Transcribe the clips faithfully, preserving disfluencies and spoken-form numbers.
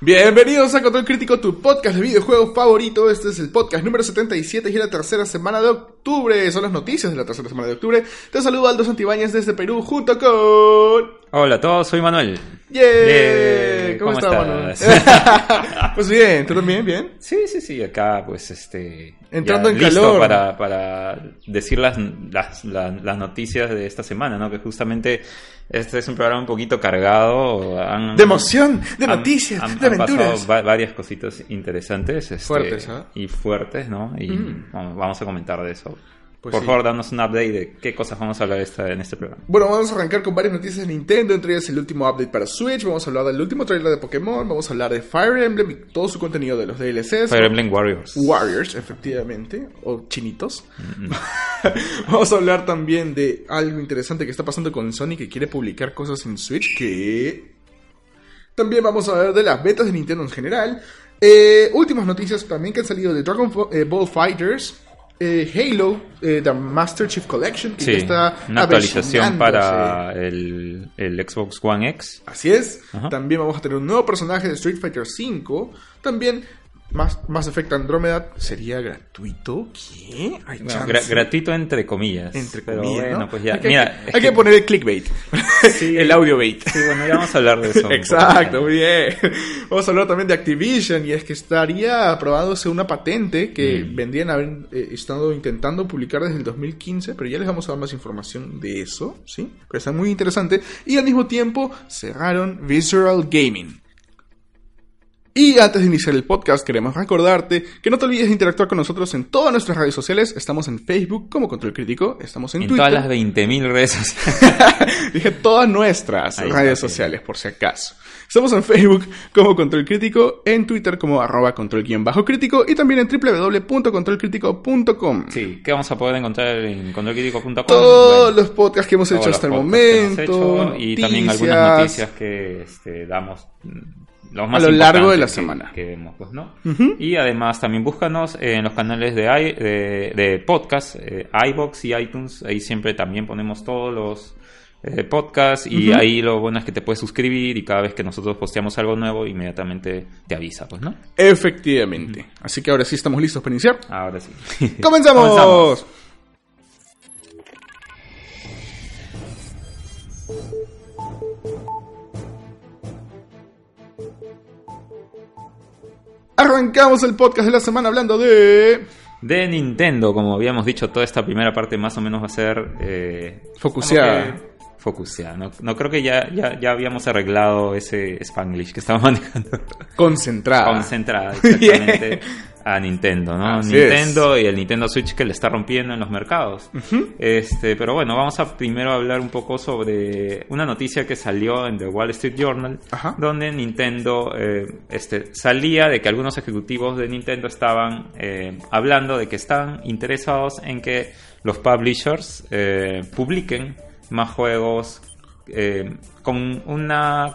Bienvenidos a Control Crítico, tu podcast de videojuegos favorito. Este es el podcast número setenta y siete y es la tercera semana de octubre. Son las noticias de la tercera semana de octubre. Te saludo Aldo Santibáñez desde Perú junto con... Hola a todos, soy Manuel. ¡Yeah! yeah. ¿Cómo, ¿Cómo estás, Manuel? Pues bien, ¿tú también? ¿Bien? Sí, sí, sí, acá pues este... Entrando en listo calor. Para, para decir las, las, las, las noticias de esta semana, ¿no? Que justamente este es un programa un poquito cargado. Han, de emoción, de han, noticias, han, de han aventuras. Han pasado va, varias cositas interesantes. Este, fuertes, ¿eh? Y fuertes, ¿no? Y mm. vamos, vamos a comentar de eso. Pues Por sí. favor, danos un update de qué cosas vamos a hablar esta, en este programa. Bueno, vamos a arrancar con varias noticias de Nintendo, entre ellas el último update para Switch. Vamos a hablar del último trailer de Pokémon. Vamos a hablar de Fire Emblem y todo su contenido de los D L Cs. Fire Emblem Warriors. Warriors, efectivamente. O chinitos. Mm-hmm. Vamos a hablar también de algo interesante que está pasando con Sony, que quiere publicar cosas en Switch. Que también vamos a hablar de las betas de Nintendo en general. Eh, últimas noticias también que han salido de Dragon Ball Fighters. Eh, Halo, eh, The Master Chief Collection, que sí, está una actualización para el, el Xbox One X. Así es. Ajá. También vamos a tener un nuevo personaje de Street Fighter cinco. También Mass, Mass Effect Andromeda sería gratuito. ¿Qué? Hay bueno, gra- gratuito entre comillas. Entre pero comillas, bueno, ¿no? pues ya. Hay que, Mira, hay que, que poner el clickbait. Sí, el audio bait. Sí, bueno, ya vamos a hablar de eso. Exacto, muy bien. Vamos a hablar también de Activision, y es que estaría aprobándose una patente que mm. vendrían a haber eh, estado intentando publicar desde el dos mil quince, pero ya les vamos a dar más información de eso, ¿sí? Pero está muy interesante. Y al mismo tiempo cerraron Visceral Gaming. Y antes de iniciar el podcast, queremos recordarte que no te olvides de interactuar con nosotros en todas nuestras redes sociales. Estamos en Facebook como Control Crítico, estamos en, en Twitter. En todas las veinte mil redes sociales. Dije todas nuestras Ahí redes está, sociales, bien. Por si acaso. Estamos en Facebook como Control Crítico, en Twitter como arroba control guión bajo crítico y también en doble u doble u doble u punto control crítico punto com. Sí, ¿qué vamos a poder encontrar en control crítico punto com? Todos bueno, los podcasts que hemos hecho hasta el momento. Hecho, y también algunas noticias que este, damos... Los más a lo largo de la que, semana que vemos, pues, ¿no? Uh-huh. Y además también búscanos en los canales de, i, de, de podcast, eh, iVoox y iTunes. Ahí siempre también ponemos todos los eh, podcasts y uh-huh. ahí lo bueno es que te puedes suscribir y cada vez que nosotros posteamos algo nuevo inmediatamente te avisa, pues, ¿no? Efectivamente. Uh-huh. Así que ahora sí estamos listos para iniciar. Ahora sí. ¡Comenzamos! ¡Comenzamos! Arrancamos el podcast de la semana hablando de... De Nintendo, como habíamos dicho, toda esta primera parte más o menos va a ser... Eh, focuseada. Focuseada. No, no creo que ya, ya, ya habíamos arreglado ese Spanglish que estamos manejando. Concentrada. Concentrada, exactamente. A Nintendo, ¿no? Así Nintendo es. Y el Nintendo Switch que le está rompiendo en los mercados. Uh-huh. Este, pero bueno, vamos a primero hablar un poco sobre una noticia que salió en The Wall Street Journal, Ajá. donde Nintendo eh, este, salía de que algunos ejecutivos de Nintendo estaban eh, hablando de que están interesados en que los publishers eh, publiquen más juegos eh, con una,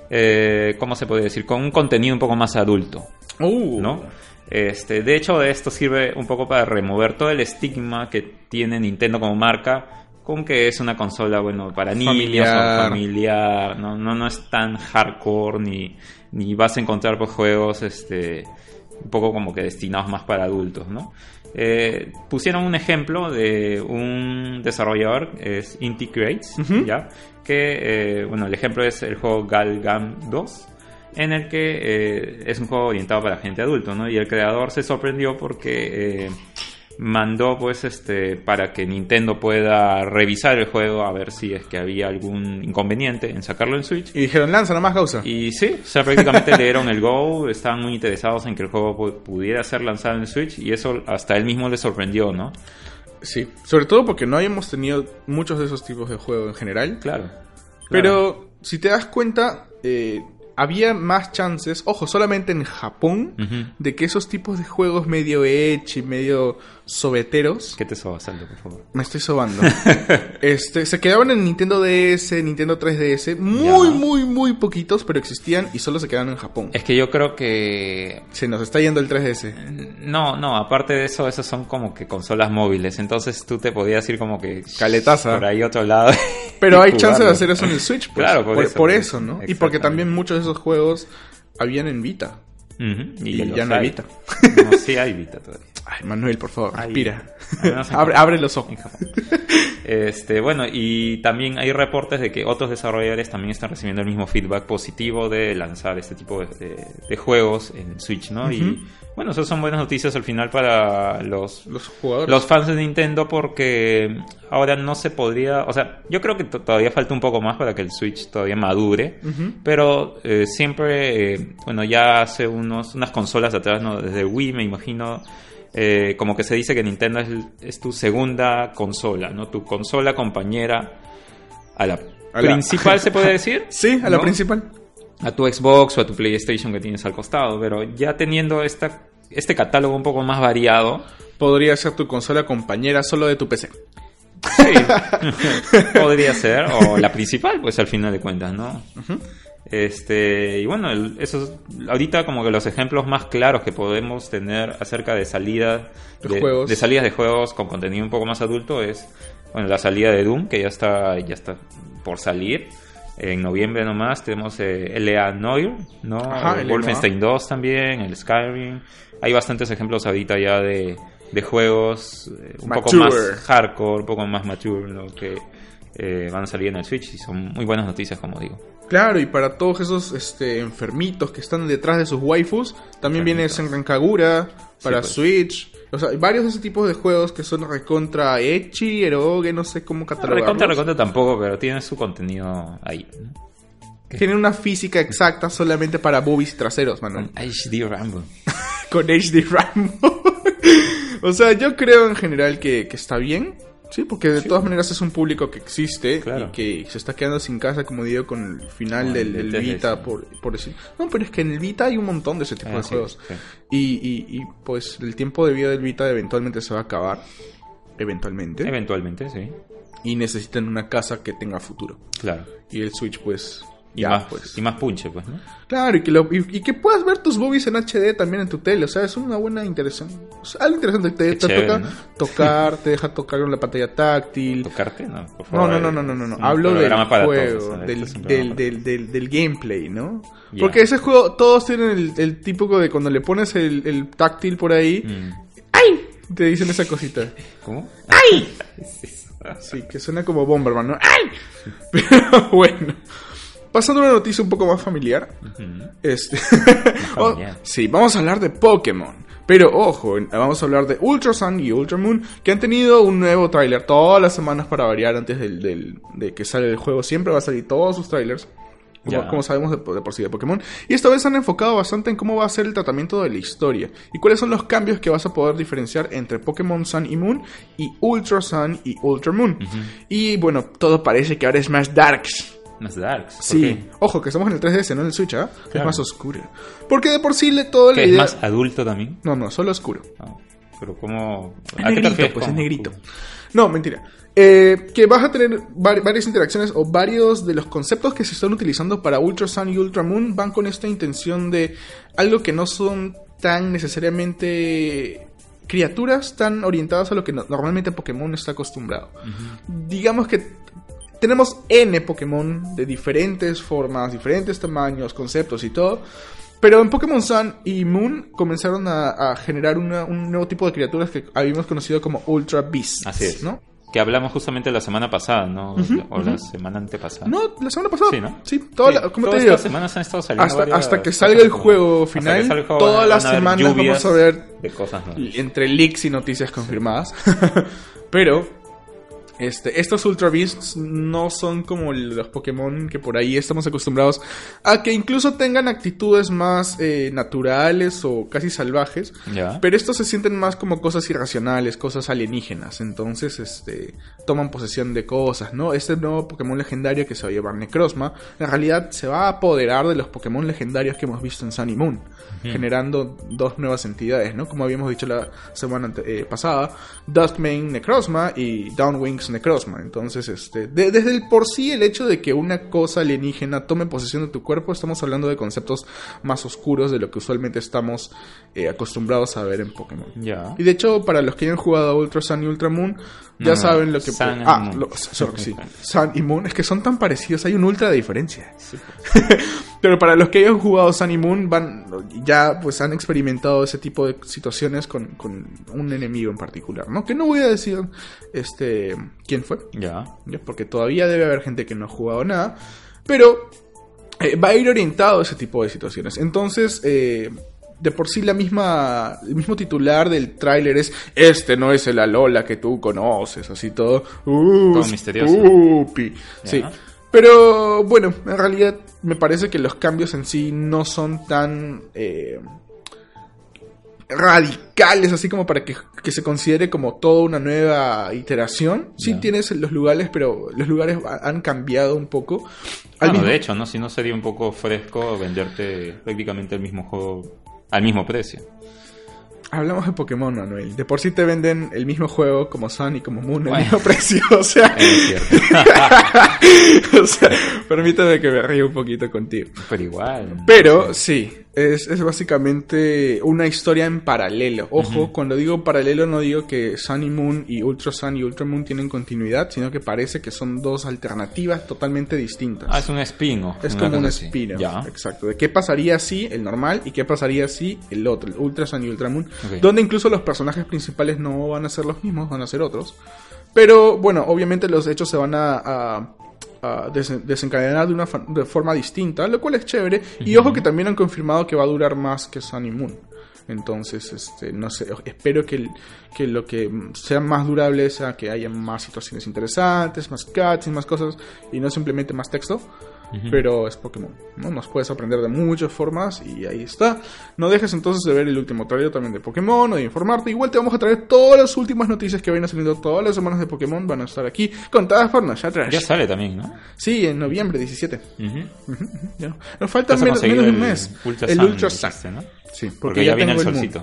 eh, ¿cómo se puede decir? Con un contenido un poco más adulto, uh. ¿no? Este, de hecho, esto sirve un poco para remover todo el estigma que tiene Nintendo como marca, con que es una consola, bueno, para niños, familiar, familiar no, no, no es tan hardcore, ni, ni vas a encontrar pues, juegos este, un poco como que destinados más para adultos, ¿no? Eh, pusieron un ejemplo de un desarrollador, es Inti Creates, uh-huh. ¿ya? Que, eh, bueno, el ejemplo es el juego Galgame dos, en el que eh, es un juego orientado para gente adulto, ¿no? Y el creador se sorprendió porque eh, mandó, pues, este, para que Nintendo pueda revisar el juego a ver si es que había algún inconveniente en sacarlo en Switch. Y dijeron, lanza nomás, causa. Y sí, o sea, prácticamente le dieron el go, estaban muy interesados en que el juego pudiera ser lanzado en Switch y eso hasta él mismo le sorprendió, ¿no? Sí, sobre todo porque no habíamos tenido muchos de esos tipos de juegos en general. Claro. claro. Pero, si te das cuenta... Eh, había más chances, ojo, solamente en Japón, uh-huh. de que esos tipos de juegos medio ecchi, medio sobeteros... ¿Qué te sobas, Aldo, por favor? Me estoy sobando. este, se quedaban en Nintendo D S, Nintendo tres D S, muy, ya. muy, muy poquitos, pero existían y solo se quedaban en Japón. Es que yo creo que... Se nos está yendo el tres D S. No, no, aparte de eso, esos son como que consolas móviles, entonces tú te podías ir como que... Caletaza. Por ahí otro lado. Pero hay chance de hacer eso en el Switch, pues. Claro, por, por eso. Por eso, ¿no? Y porque también muchos de esos juegos habían en Vita. Uh-huh. Y, Y ya no hay Vita. No, sí hay Vita todavía. Ay, Manuel, por favor, Hay- respira. al menos en abre, Japón. abre los ojos. En Japón. Este, bueno, y también hay reportes de que otros desarrolladores también están recibiendo el mismo feedback positivo de lanzar este tipo de, de- de juegos en Switch, ¿no? Ujú. Y bueno, eso son buenas noticias al final para los, Los jugadores. los fans de Nintendo, porque ahora no se podría... O sea, yo creo que t- todavía falta un poco más para que el Switch todavía madure, Ujú. pero eh, siempre, eh, bueno, ya hace unos unas consolas atrás, ¿no? Desde Wii, me imagino... Eh, como que se dice que Nintendo es, es tu segunda consola, ¿no? Tu consola compañera a la A la- principal, ¿se puede decir? Sí, a la ¿no? principal. A tu Xbox o a tu PlayStation que tienes al costado, pero ya teniendo esta, este catálogo un poco más variado, Podría ser tu consola compañera solo de tu P C. sí, podría ser, o la principal, pues al final de cuentas, ¿no? Ujú. Este, y bueno, el- esos, ahorita como que los ejemplos más claros que podemos tener acerca de salidas De de, juegos. de salidas de juegos con contenido un poco más adulto es, bueno, la salida de Doom, que ya está, ya está por salir. En noviembre nomás tenemos eh, L A Noire, ¿no? Ajá, Eh, L A. Wolfenstein dos también, el Skyrim. Hay bastantes ejemplos ahorita ya de, de juegos eh, un poco Mature. más hardcore, un poco más mature, ¿no? Que eh, van a salir en el Switch y son muy buenas noticias, como digo. Claro, y para todos esos este, enfermitos que están detrás de sus waifus, también viene Enfermitos. Senran Kagura para Sí, pues. Switch. O sea, hay varios de ese tipo de juegos que son recontra ecchi, eroge, no sé cómo catalogarlos. Recontra, recontra tampoco, pero tiene su contenido ahí, ¿no? Tienen una física exacta solamente para boobies y traseros, Manuel. Con H D Rambo. Con H D Rambo. O sea, yo creo en general que, que está bien. Sí, porque de Sí. todas maneras es un público que existe Claro. y que se está quedando sin casa, como digo, con el final Con del, el del D T S. Vita, por, por decir. No, pero es que en el Vita hay un montón de ese tipo Ah, de sí, juegos. sí. Y, y, y pues el tiempo de vida del Vita eventualmente se va a acabar. Eventualmente. Eventualmente, sí. Y necesitan una casa que tenga futuro. Claro. Y el Switch, pues. Y, ya, más, pues. y más punche, pues, ¿no? Claro, y que, lo, y, y que puedas ver tus boobies en H D también en tu tele. O sea, es una buena interesante. O sea, algo interesante. Te, Qué te chévere, toca ¿no? tocar, te deja tocar con la pantalla táctil. ¿Tocarte? No, por No, favor. no, no, no, no, no, no. Es un Hablo del programa para juego, todos, ¿no? del, Este es un del, programa del, del, del gameplay, ¿no? Ya. Porque ese juego, todos tienen el, el típico de cuando le pones el, el táctil por ahí, para- Mm. ¡ay! Te dicen esa cosita. ¿Cómo? ¡Ay! Es eso. Sí, que suena como Bomberman, ¿no? ¡Ay! Pero bueno. Pasando a una noticia un poco más familiar. Ujú. Este. familiar. Oh, sí, vamos a hablar de Pokémon. Pero ojo, vamos a hablar de Ultra Sun y Ultra Moon, que han tenido un nuevo tráiler todas las semanas para variar antes del, del- de que sale el juego. Siempre va a salir todos sus trailers, como, Ya. como sabemos de, de por sí de Pokémon. Y esta vez han enfocado bastante en cómo va a ser el tratamiento de la historia y cuáles son los cambios que vas a poder diferenciar entre Pokémon Sun y Moon y Ultra Sun y Ultra Moon. Y bueno, todo parece que ahora es más darks. Más darks. ¿por Sí, qué? ojo, que estamos en el tres D S, no en el Switch, ¿ah? Es Claro. más oscuro. Porque de por sí le todo la ¿Qué, es idea... más adulto también? No, no, solo oscuro. Ah, pero ¿cómo? Es ¿A qué te negrito, refieres pues con es negrito. oscuro? No, mentira. Eh, que vas a tener var- varias interacciones o varios de los conceptos que se están utilizando para Ultra Sun y Ultra Moon van con esta intención de algo que no son tan necesariamente criaturas tan orientadas a lo que no- normalmente Pokémon está acostumbrado. Digamos que tenemos N Pokémon de diferentes formas, diferentes tamaños, conceptos y todo. Pero en Pokémon Sun y Moon comenzaron a, a generar una- un nuevo tipo de criaturas que habíamos conocido como Ultra Beasts. Así es. ¿no? Que hablamos justamente la semana pasada, ¿no? Ujú, o la ujú. semana antepasada. No, la semana pasada. Sí, ¿no? Sí, toda Sí, la- ¿cómo te todas digo? estas semanas han estado saliendo Hasta, varias hasta que cosas salga el nuevas. juego Hasta que final, salga el juego todas van las a haber semanas vamos lluvias a ver de cosas nuevas. entre leaks y noticias confirmadas. Pero este, estos Ultra Beasts no son como los Pokémon que por ahí estamos acostumbrados a que incluso tengan actitudes más eh, naturales o casi salvajes. Ya. Pero estos se sienten más como cosas irracionales, cosas alienígenas. Entonces, este, toman posesión de cosas, ¿no? Este nuevo Pokémon legendario que se va a llamar Necrozma, en realidad se va a apoderar de los Pokémon legendarios que hemos visto en Sun y Moon, Ujú. generando dos nuevas entidades, ¿no? Como habíamos dicho la semana ante- eh, pasada, Duskmane Necrozma y Downwings Necrozma. Entonces, este, de- desde el por sí el hecho de que una cosa alienígena tome posesión de tu cuerpo, estamos hablando de conceptos más oscuros de lo que usualmente estamos eh, acostumbrados a ver en Pokémon. Ya. Y de hecho, para los que hayan jugado a Ultra Sun y Ultra Moon, ya No, saben lo que... Sun and ah, Moon. lo- sorry, sí. Sun y Moon, es que son tan parecidos, hay un ultra de diferencia. Sí, pues. Pero para los que hayan jugado Sun y Moon, van, ya pues han experimentado ese tipo de situaciones con, con un enemigo en particular, ¿no? Que no voy a decir este quién fue, Ya. ¿ya? Porque todavía debe haber gente que no ha jugado nada, pero eh, va a ir orientado a ese tipo de situaciones. Entonces, eh, de por sí la misma el mismo titular del tráiler es: este no es el Alola que tú conoces, así todo, uh, todo misterioso. Spoopy. Sí. Pero bueno, en realidad me parece que los cambios en sí no son tan eh, radicales, así como para que, que se considere como toda una nueva iteración. Sí Yeah. tienes los lugares, pero los lugares han cambiado un poco. Ah, Al no, mismo... de hecho, ¿no? Si no sería un poco fresco venderte prácticamente el mismo juego al mismo precio. Hablamos de Pokémon, Manuel. De por sí te venden el mismo juego como Sun y como Moon al Bueno. mismo precio. O sea, Es cierto. o sea, permítame que me ríe un poquito contigo. Pero igual. Pero sí, es, es básicamente una historia en paralelo. Ojo, uh-huh. Cuando digo paralelo no digo que Sun y Moon y Ultra Sun y Ultra Moon tienen continuidad, sino que parece que son dos alternativas totalmente distintas. Ah, es un spin-off. Es como un spin-off, exacto. De qué pasaría si el normal y qué pasaría si el otro, el Ultra Sun y Ultra Moon. Okay. Donde incluso los personajes principales no van a ser los mismos, van a ser otros. Pero bueno, obviamente los hechos se van a... a Uh, des- desencadenar de una fa- de forma distinta, lo cual es chévere. Uh-huh. Y ojo que también han confirmado que va a durar más que Sun y Moon. Entonces, este, no sé, espero que, el, que lo que sea más durable sea que haya más situaciones interesantes, más cutscenes, más cosas, y no simplemente más texto. Uh-huh. Pero es Pokémon, ¿no? Nos puedes aprender de muchas formas y ahí está. No dejes entonces de ver el último trailer también de Pokémon o de informarte. Igual te vamos a traer todas las últimas noticias que vayan saliendo todas las semanas de Pokémon. Van a estar aquí contadas por Nashatrash. Ya sale también, ¿no? Sí, en noviembre diecisiete. Uh-huh. Uh-huh. Ya. Nos falta menos, menos de un mes. Ultra el Sun, Ultra Sun, ¿no? Sí, porque, porque ya, ya viene el solcito.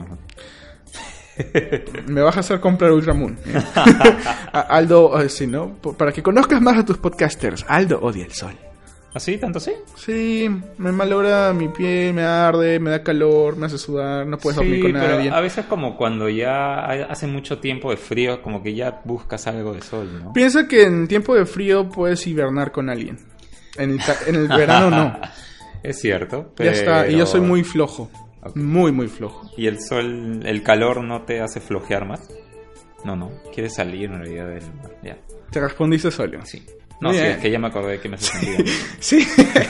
Me vas a hacer comprar Ultra Moon, ¿eh? Aldo, uh, sí, ¿no? Para que conozcas más a tus podcasters. Aldo odia el sol. ¿Así? ¿Tanto así? Sí, me malogra mi piel, me arde, me da calor, me hace sudar, no puedes sí, dormir con pero nadie. A veces como cuando ya hace mucho tiempo de frío, como que ya buscas algo de sol, ¿no? Piensa que en tiempo de frío puedes hibernar con alguien. En el, en el verano no. Es cierto, pero... Ya está, y yo soy muy flojo. Okay. Muy, muy flojo. ¿Y el sol, el calor no te hace flojear más? No, no, quieres salir en realidad del... Ya. Te respondiste solo. Sí. No, sí, es que ya me acordé de que me hace sentido. Sí.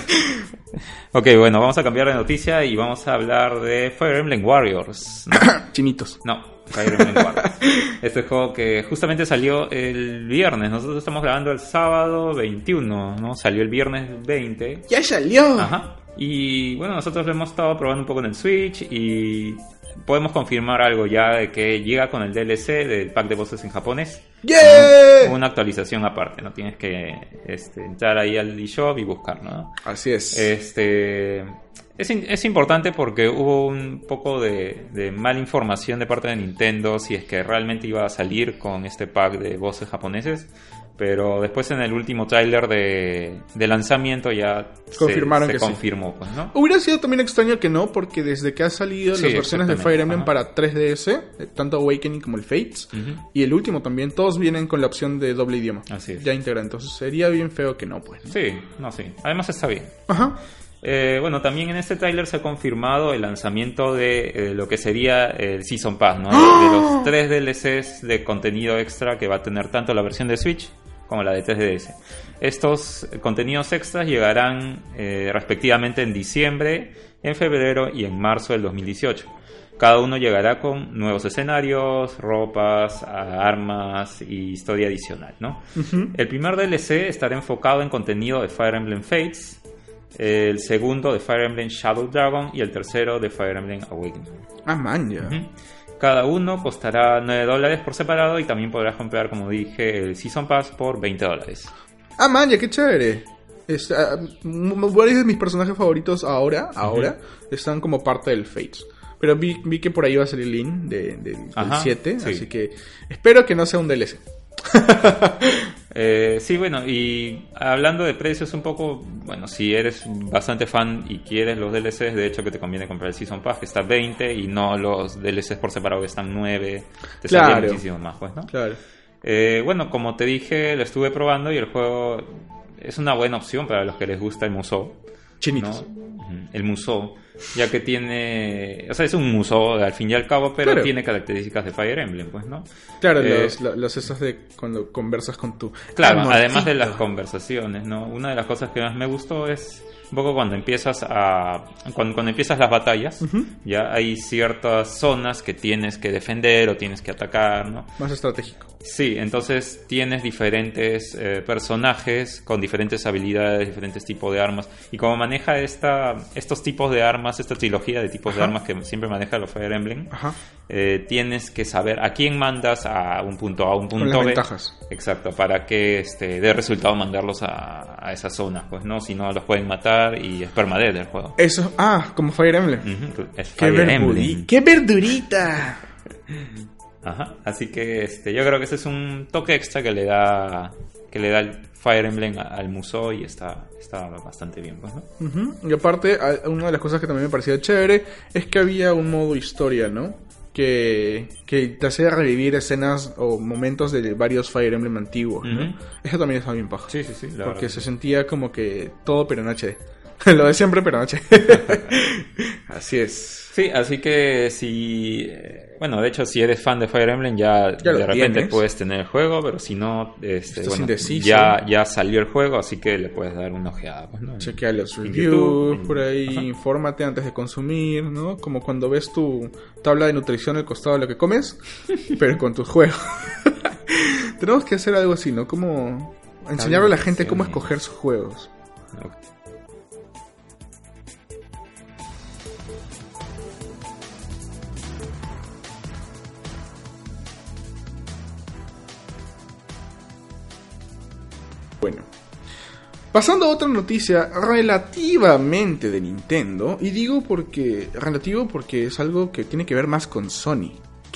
Ok, bueno, vamos a cambiar de noticia y vamos a hablar de Fire Emblem Warriors, ¿no? Chinitos. No, Fire Emblem Warriors. Este juego que justamente salió el viernes. Nosotros estamos grabando el sábado veintiuno, ¿no? Salió el viernes veinte. ¡Ya salió! Ajá. Y bueno, nosotros lo hemos estado probando un poco en el Switch y podemos confirmar algo ya de que llega con el D L C del pack de voces en japonés. ¡Yeah! Una actualización aparte, no tienes que este, entrar ahí al eShop y buscarlo, ¿no? Así es. Este, es, es importante porque hubo un poco de, de mala información de parte de Nintendo si es que realmente iba a salir con este pack de voces japoneses. Pero después en el último tráiler de, de lanzamiento ya confirmaron se, se que confirmó, sí. Pues, ¿no? Hubiera sido también extraño que no, porque desde que ha salido sí, las versiones de Fire Emblem para tres D S, tanto Awakening como el Fates, uh-huh. y el último también, todos vienen con la opción de doble idioma. Así es. Ya integrado, entonces sería bien feo que no, pues. ¿no? Sí, no, sí. Además está bien. Ajá. Eh, bueno, también en este tráiler se ha confirmado el lanzamiento de eh, lo que sería el Season Pass, ¿no? ¡Oh! De los tres D L Cs de contenido extra que va a tener tanto la versión de Switch como la de tres D S. Estos contenidos extras llegarán eh, respectivamente en diciembre, en febrero y en marzo del dos mil dieciocho. Cada uno llegará con nuevos escenarios, ropas, armas y historia adicional, ¿no? Uh-huh. El primer D L C estará enfocado en contenido de Fire Emblem Fates, el segundo de Fire Emblem Shadow Dragon y el tercero de Fire Emblem Awakening. Ah, man, ya. Uh-huh. Cada uno costará nueve dólares por separado y también podrás comprar, como dije, el Season Pass por veinte dólares. Ah, man, ya, qué chévere. Es, uh, varios de mis personajes favoritos ahora, ahora, uh-huh. están como parte del Fates. Pero vi, vi que por ahí va a salir Lin de, de, del siete, sí. Así que espero que no sea un D L C. eh, sí, bueno, y hablando de precios un poco, bueno, si eres bastante fan y quieres los D L Cs, de hecho que te conviene comprar el Season Pass, que está veinte, y no los D L Cs por separado que están nueve, te claro. sale muchísimo más, pues, ¿no? Claro. Eh, bueno, como te dije, lo estuve probando y el juego es una buena opción para los que les gusta el Musou. Chinitos. ¿no? el Musou, ya que tiene, o sea, es un Musou al fin y al cabo, pero claro. tiene características de Fire Emblem, pues, ¿no? Claro, eh, los, los, los esos de cuando conversas con tu claro, amorcito. Además de las conversaciones, ¿no? Una de las cosas que más me gustó es un poco cuando empiezas a cuando, cuando empiezas las batallas, uh-huh. ya hay ciertas zonas que tienes que defender o tienes que atacar, ¿no? Más estratégico. Sí, entonces tienes diferentes eh, personajes con diferentes habilidades, diferentes tipos de armas, y como maneja esta estos tipos de armas, esta trilogía de tipos Ajá. de armas que siempre maneja los Fire Emblem, eh, tienes que saber a quién mandas a un punto A, a un punto con las B. Ventajas. Exacto, para que este, dé resultado mandarlos a, a esas zonas, pues no, si no los pueden matar y es permadeath el juego. Eso, ah, como Fire Emblem. Uh-huh, es ¡Qué, Fire verduri- Emblem. ¡Qué verdurita! Ajá, así que este, yo creo que ese es un toque extra que le da que le da el Fire Emblem al Musou y está, está bastante bien, pues, ¿no? Uh-huh. Y aparte, una de las cosas que también me parecía chévere es que había un modo historia, ¿no? Que, que te hacía revivir escenas o momentos de varios Fire Emblem antiguos, ¿no? Uh-huh. Eso también estaba bien paja. Sí, sí, sí. Porque se sentía como que todo pero en H D. Lo de siempre pero en H D. Así es. Sí, así que si... Bueno, de hecho, si eres fan de Fire Emblem, ya, ya de repente tienes. puedes tener el juego, pero si no, este, bueno, indeciso. ya, ya salió el juego, así que le puedes dar una ojeada. Pues, ¿no? Chequea los en reviews, YouTube, por ahí, Ajá. infórmate antes de consumir, ¿no? Como cuando ves tu tabla de nutrición al costado de lo que comes, pero con tus juegos. Tenemos que hacer algo así, ¿no? Como enseñarle a la gente cómo escoger sus juegos. Okay. Bueno, pasando a otra noticia relativamente de Nintendo, y digo porque relativo porque es algo que tiene que ver más con Sony.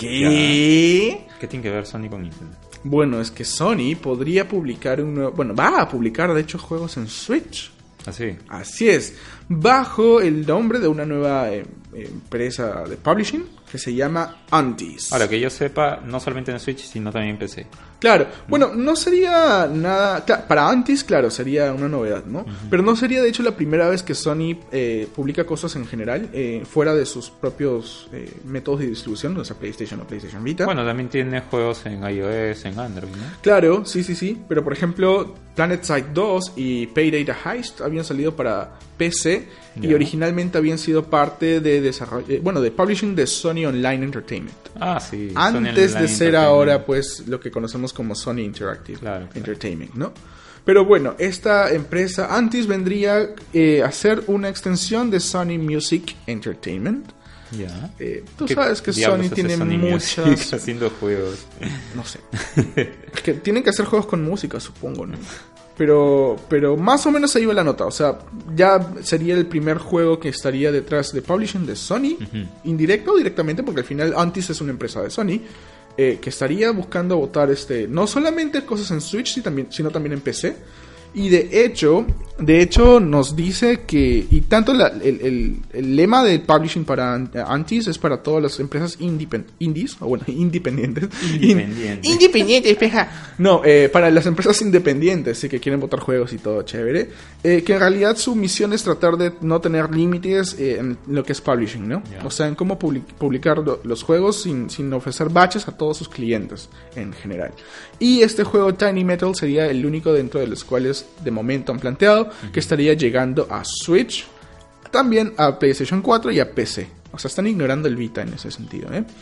¿Qué? ¿Qué tiene que ver Sony con Nintendo? Bueno, es que Sony podría publicar un nuevo, bueno, va a publicar de hecho juegos en Switch. Así. Así es, bajo el nombre de una nueva eh, empresa de publishing que se llama Antis. Ahora, que yo sepa, no solamente en Switch, sino también en P C. Claro, bueno, no sería nada... Claro, para Antis, claro, sería una novedad, ¿no? Uh-huh. Pero no sería, de hecho, la primera vez que Sony eh, publica cosas en general eh, fuera de sus propios eh, métodos de distribución, o sea, PlayStation o PlayStation Vita. Bueno, también tiene juegos en iOS, en Android, ¿no? Claro, sí, sí, sí. Pero, por ejemplo, PlanetSide dos y Payday the Heist habían salido para P C y yeah. originalmente habían sido parte de desarrollo, eh, bueno, de publishing de Sony Online Entertainment. Ah, sí. Antes de ser ahora, pues, lo que conocemos como Sony Interactive claro, Entertainment, claro. ¿no? Pero bueno, esta empresa Antis vendría eh, a ser una extensión de Sony Music Entertainment. Ya. Yeah. Eh, tú sabes que Sony tiene Sony muchas... Music haciendo juegos. No sé. Es que tienen que hacer juegos con música, supongo, ¿no? Pero, pero más o menos ahí va la nota. O sea, ya sería el primer juego que estaría detrás de publishing de Sony, uh-huh. indirecto o directamente, porque al final Antis es una empresa de Sony, eh, que estaría buscando botar este, no solamente cosas en Switch, sino también, sino también en P C. Y de hecho, de hecho nos dice que, y tanto la, el, el, el lema del publishing para Antis es para todas las empresas independ, indies, o bueno, independientes. Independientes. In, independientes, peja. No, eh, para las empresas independientes, sí, que quieren botar juegos y todo chévere. Eh, que en realidad su misión es tratar de no tener límites eh, en lo que es publishing, ¿no? Yeah. O sea, en cómo public, publicar lo, los juegos sin, sin ofrecer baches a todos sus clientes en general. Y este juego Tiny Metal sería el único dentro de los cuales de momento han planteado uh-huh. que estaría llegando a Switch, también a PlayStation cuatro y a P C. O sea, están ignorando el Vita en ese sentido, ¿eh?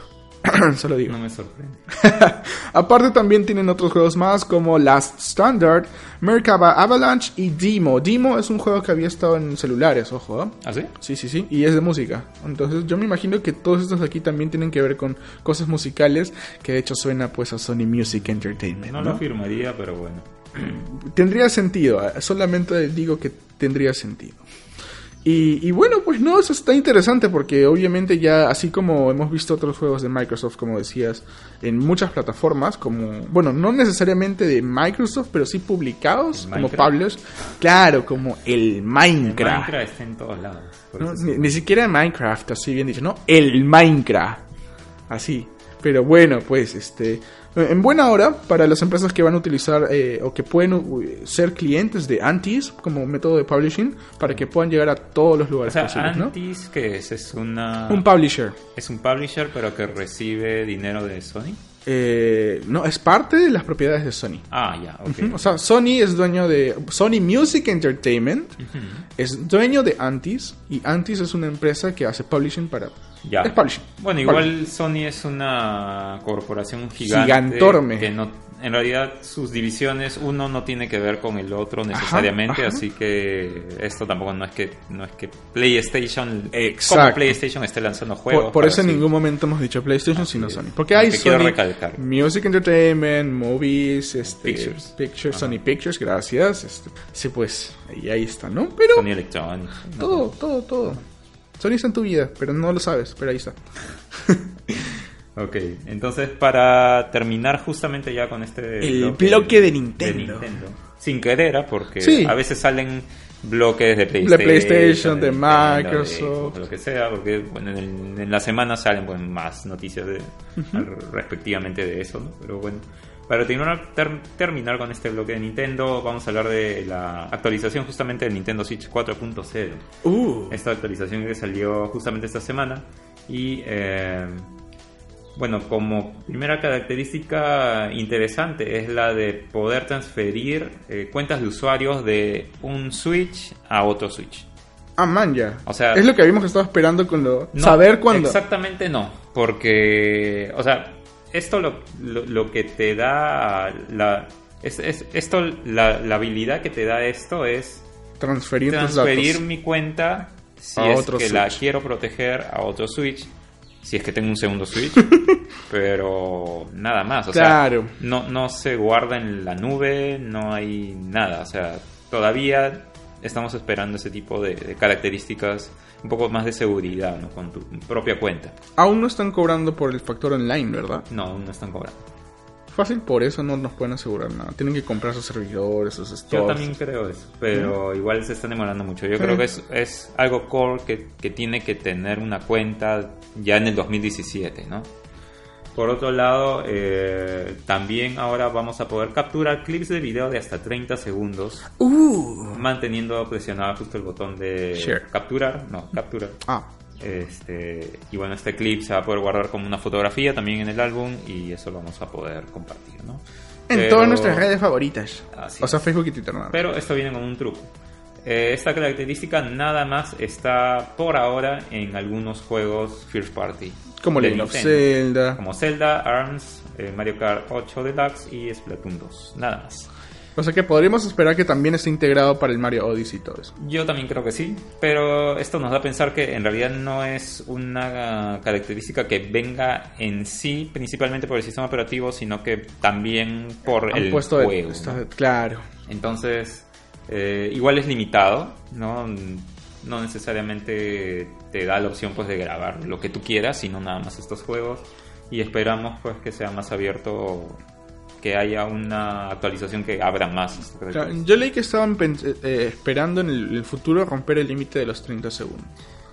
Solo digo. No me sorprende. Aparte también tienen otros juegos más como Last Standard, Merkaba Avalanche y Demo. Demo es un juego que había estado en celulares, ojo, ¿eh? ¿Ah, sí? Sí, sí, sí, y es de música. Entonces yo me imagino que todos estos aquí también tienen que ver con cosas musicales, que de hecho suena pues a Sony Music Entertainment, ¿no? No lo firmaría, pero bueno. Tendría sentido, solamente digo que tendría sentido. Y, y bueno, pues no, eso está interesante porque obviamente ya, así como hemos visto otros juegos de Microsoft, como decías, en muchas plataformas, como, bueno, no necesariamente de Microsoft, pero sí publicados como publishers, claro, como el Minecraft. El Minecraft está en todos lados. No, ni, ni siquiera Minecraft, así bien dicho, ¿no? El Minecraft, así. Pero bueno, pues este en buena hora para las empresas que van a utilizar eh, o que pueden uh, ser clientes de Antis como método de publishing para que puedan llegar a todos los lugares o sea, posibles, ¿no? Antis, ¿qué es? Es una... Un publisher. Es un publisher, pero que recibe dinero de Sony. Eh, no, es parte de las propiedades de Sony. Ah, ya, ok. Uh-huh. O sea, Sony es dueño de... Sony Music Entertainment Uh-huh. es dueño de Antis. Y Antis es una empresa que hace publishing para... Ya. Es publishing. Bueno, igual Publishing. Sony es una corporación gigante. Gigantorme. Que no, en realidad sus divisiones, uno no tiene que ver con el otro necesariamente. Ajá, ajá. Así que esto tampoco no es que no es que PlayStation, Exacto. como PlayStation esté lanzando juegos. Por, por eso en sí. ningún momento hemos dicho PlayStation, Así sino es. Sony. Porque Lo hay que quiero Sony recalcar. Music Entertainment, Movies, este, Pictures. Pictures, Ajá. Sony Pictures, gracias. Este, sí, pues ahí, ahí está, ¿no? Pero Sony Electronics. ¿no? todo, todo, todo. Sony está en tu vida, pero no lo sabes, pero ahí está. Ok, entonces para terminar justamente ya con este El bloque de Nintendo. de Nintendo, sin querer, ¿eh? Porque Sí. a veces salen bloques de De PlayStation, PlayStation, de Nintendo, Microsoft. de lo que sea, porque bueno, en, el- en la semana salen pues, más noticias de, al- respectivamente de eso, ¿no? Pero bueno, para terminar, ter- terminar con este bloque de Nintendo, vamos a hablar de la actualización justamente del Nintendo Switch cuatro punto cero. Uh, Esta actualización que salió justamente esta semana y eh, bueno, como primera característica interesante es la de poder transferir eh, cuentas de usuarios de un Switch a otro Switch. ah, man, ya. O sea, es lo que habíamos estado esperando con lo... No, saber cuándo. Exactamente no, porque, o sea, esto lo, lo, lo que te da la... Es, es- esto, la, la habilidad que te da esto es Transferir, tus transferir datos. mi cuenta si A es otro que la Switch. quiero proteger a otro Switch, si es que tengo un segundo Switch, pero nada más, o Claro. sea, no, no se guarda en la nube, no hay nada, o sea, todavía estamos esperando ese tipo de, de características, un poco más de seguridad, ¿no? Con tu propia cuenta. Aún no están cobrando por el factor online, ¿verdad? No, no están cobrando. Fácil, por eso no nos pueden asegurar nada. Tienen que comprar sus servidores, sus stocks. Yo también creo eso, pero igual se están demorando mucho. Yo creo que es, es algo core que, que tiene que tener una cuenta ya en el dos mil diecisiete, ¿no? Por otro lado, eh, también ahora vamos a poder capturar clips de video de hasta treinta segundos, Uh. manteniendo presionado justo el botón de Share. capturar, no, capturar. Ah, Este, y bueno, este clip se va a poder guardar como una fotografía también en el álbum y eso lo vamos a poder compartir, ¿no? en Pero- todas nuestras redes favoritas. Así O sea, es. Facebook y Twitter nada. Pero esto viene con un truco. Eh, esta característica nada más está por ahora en algunos juegos First Party. Como de Legend of Nintendo. Zelda. Como Zelda, ARMS, eh, Mario Kart ocho Deluxe y Splatoon dos. Nada más. O sea que podríamos esperar que también esté integrado para el Mario Odyssey y todo eso. Yo también creo que sí, pero esto nos da a pensar que en realidad no es una característica que venga en sí principalmente por el sistema operativo, sino que también por Han el puesto el- juego. está- ¿no? claro. Entonces, eh, igual es limitado, ¿no? No necesariamente te da la opción pues de grabar lo que tú quieras, sino nada más estos juegos. Y esperamos pues que sea más abierto, que haya una actualización que abra más. esta Claro, característica. yo leí que estaban pens- eh, esperando en el, el futuro romper el límite de los treinta segundos.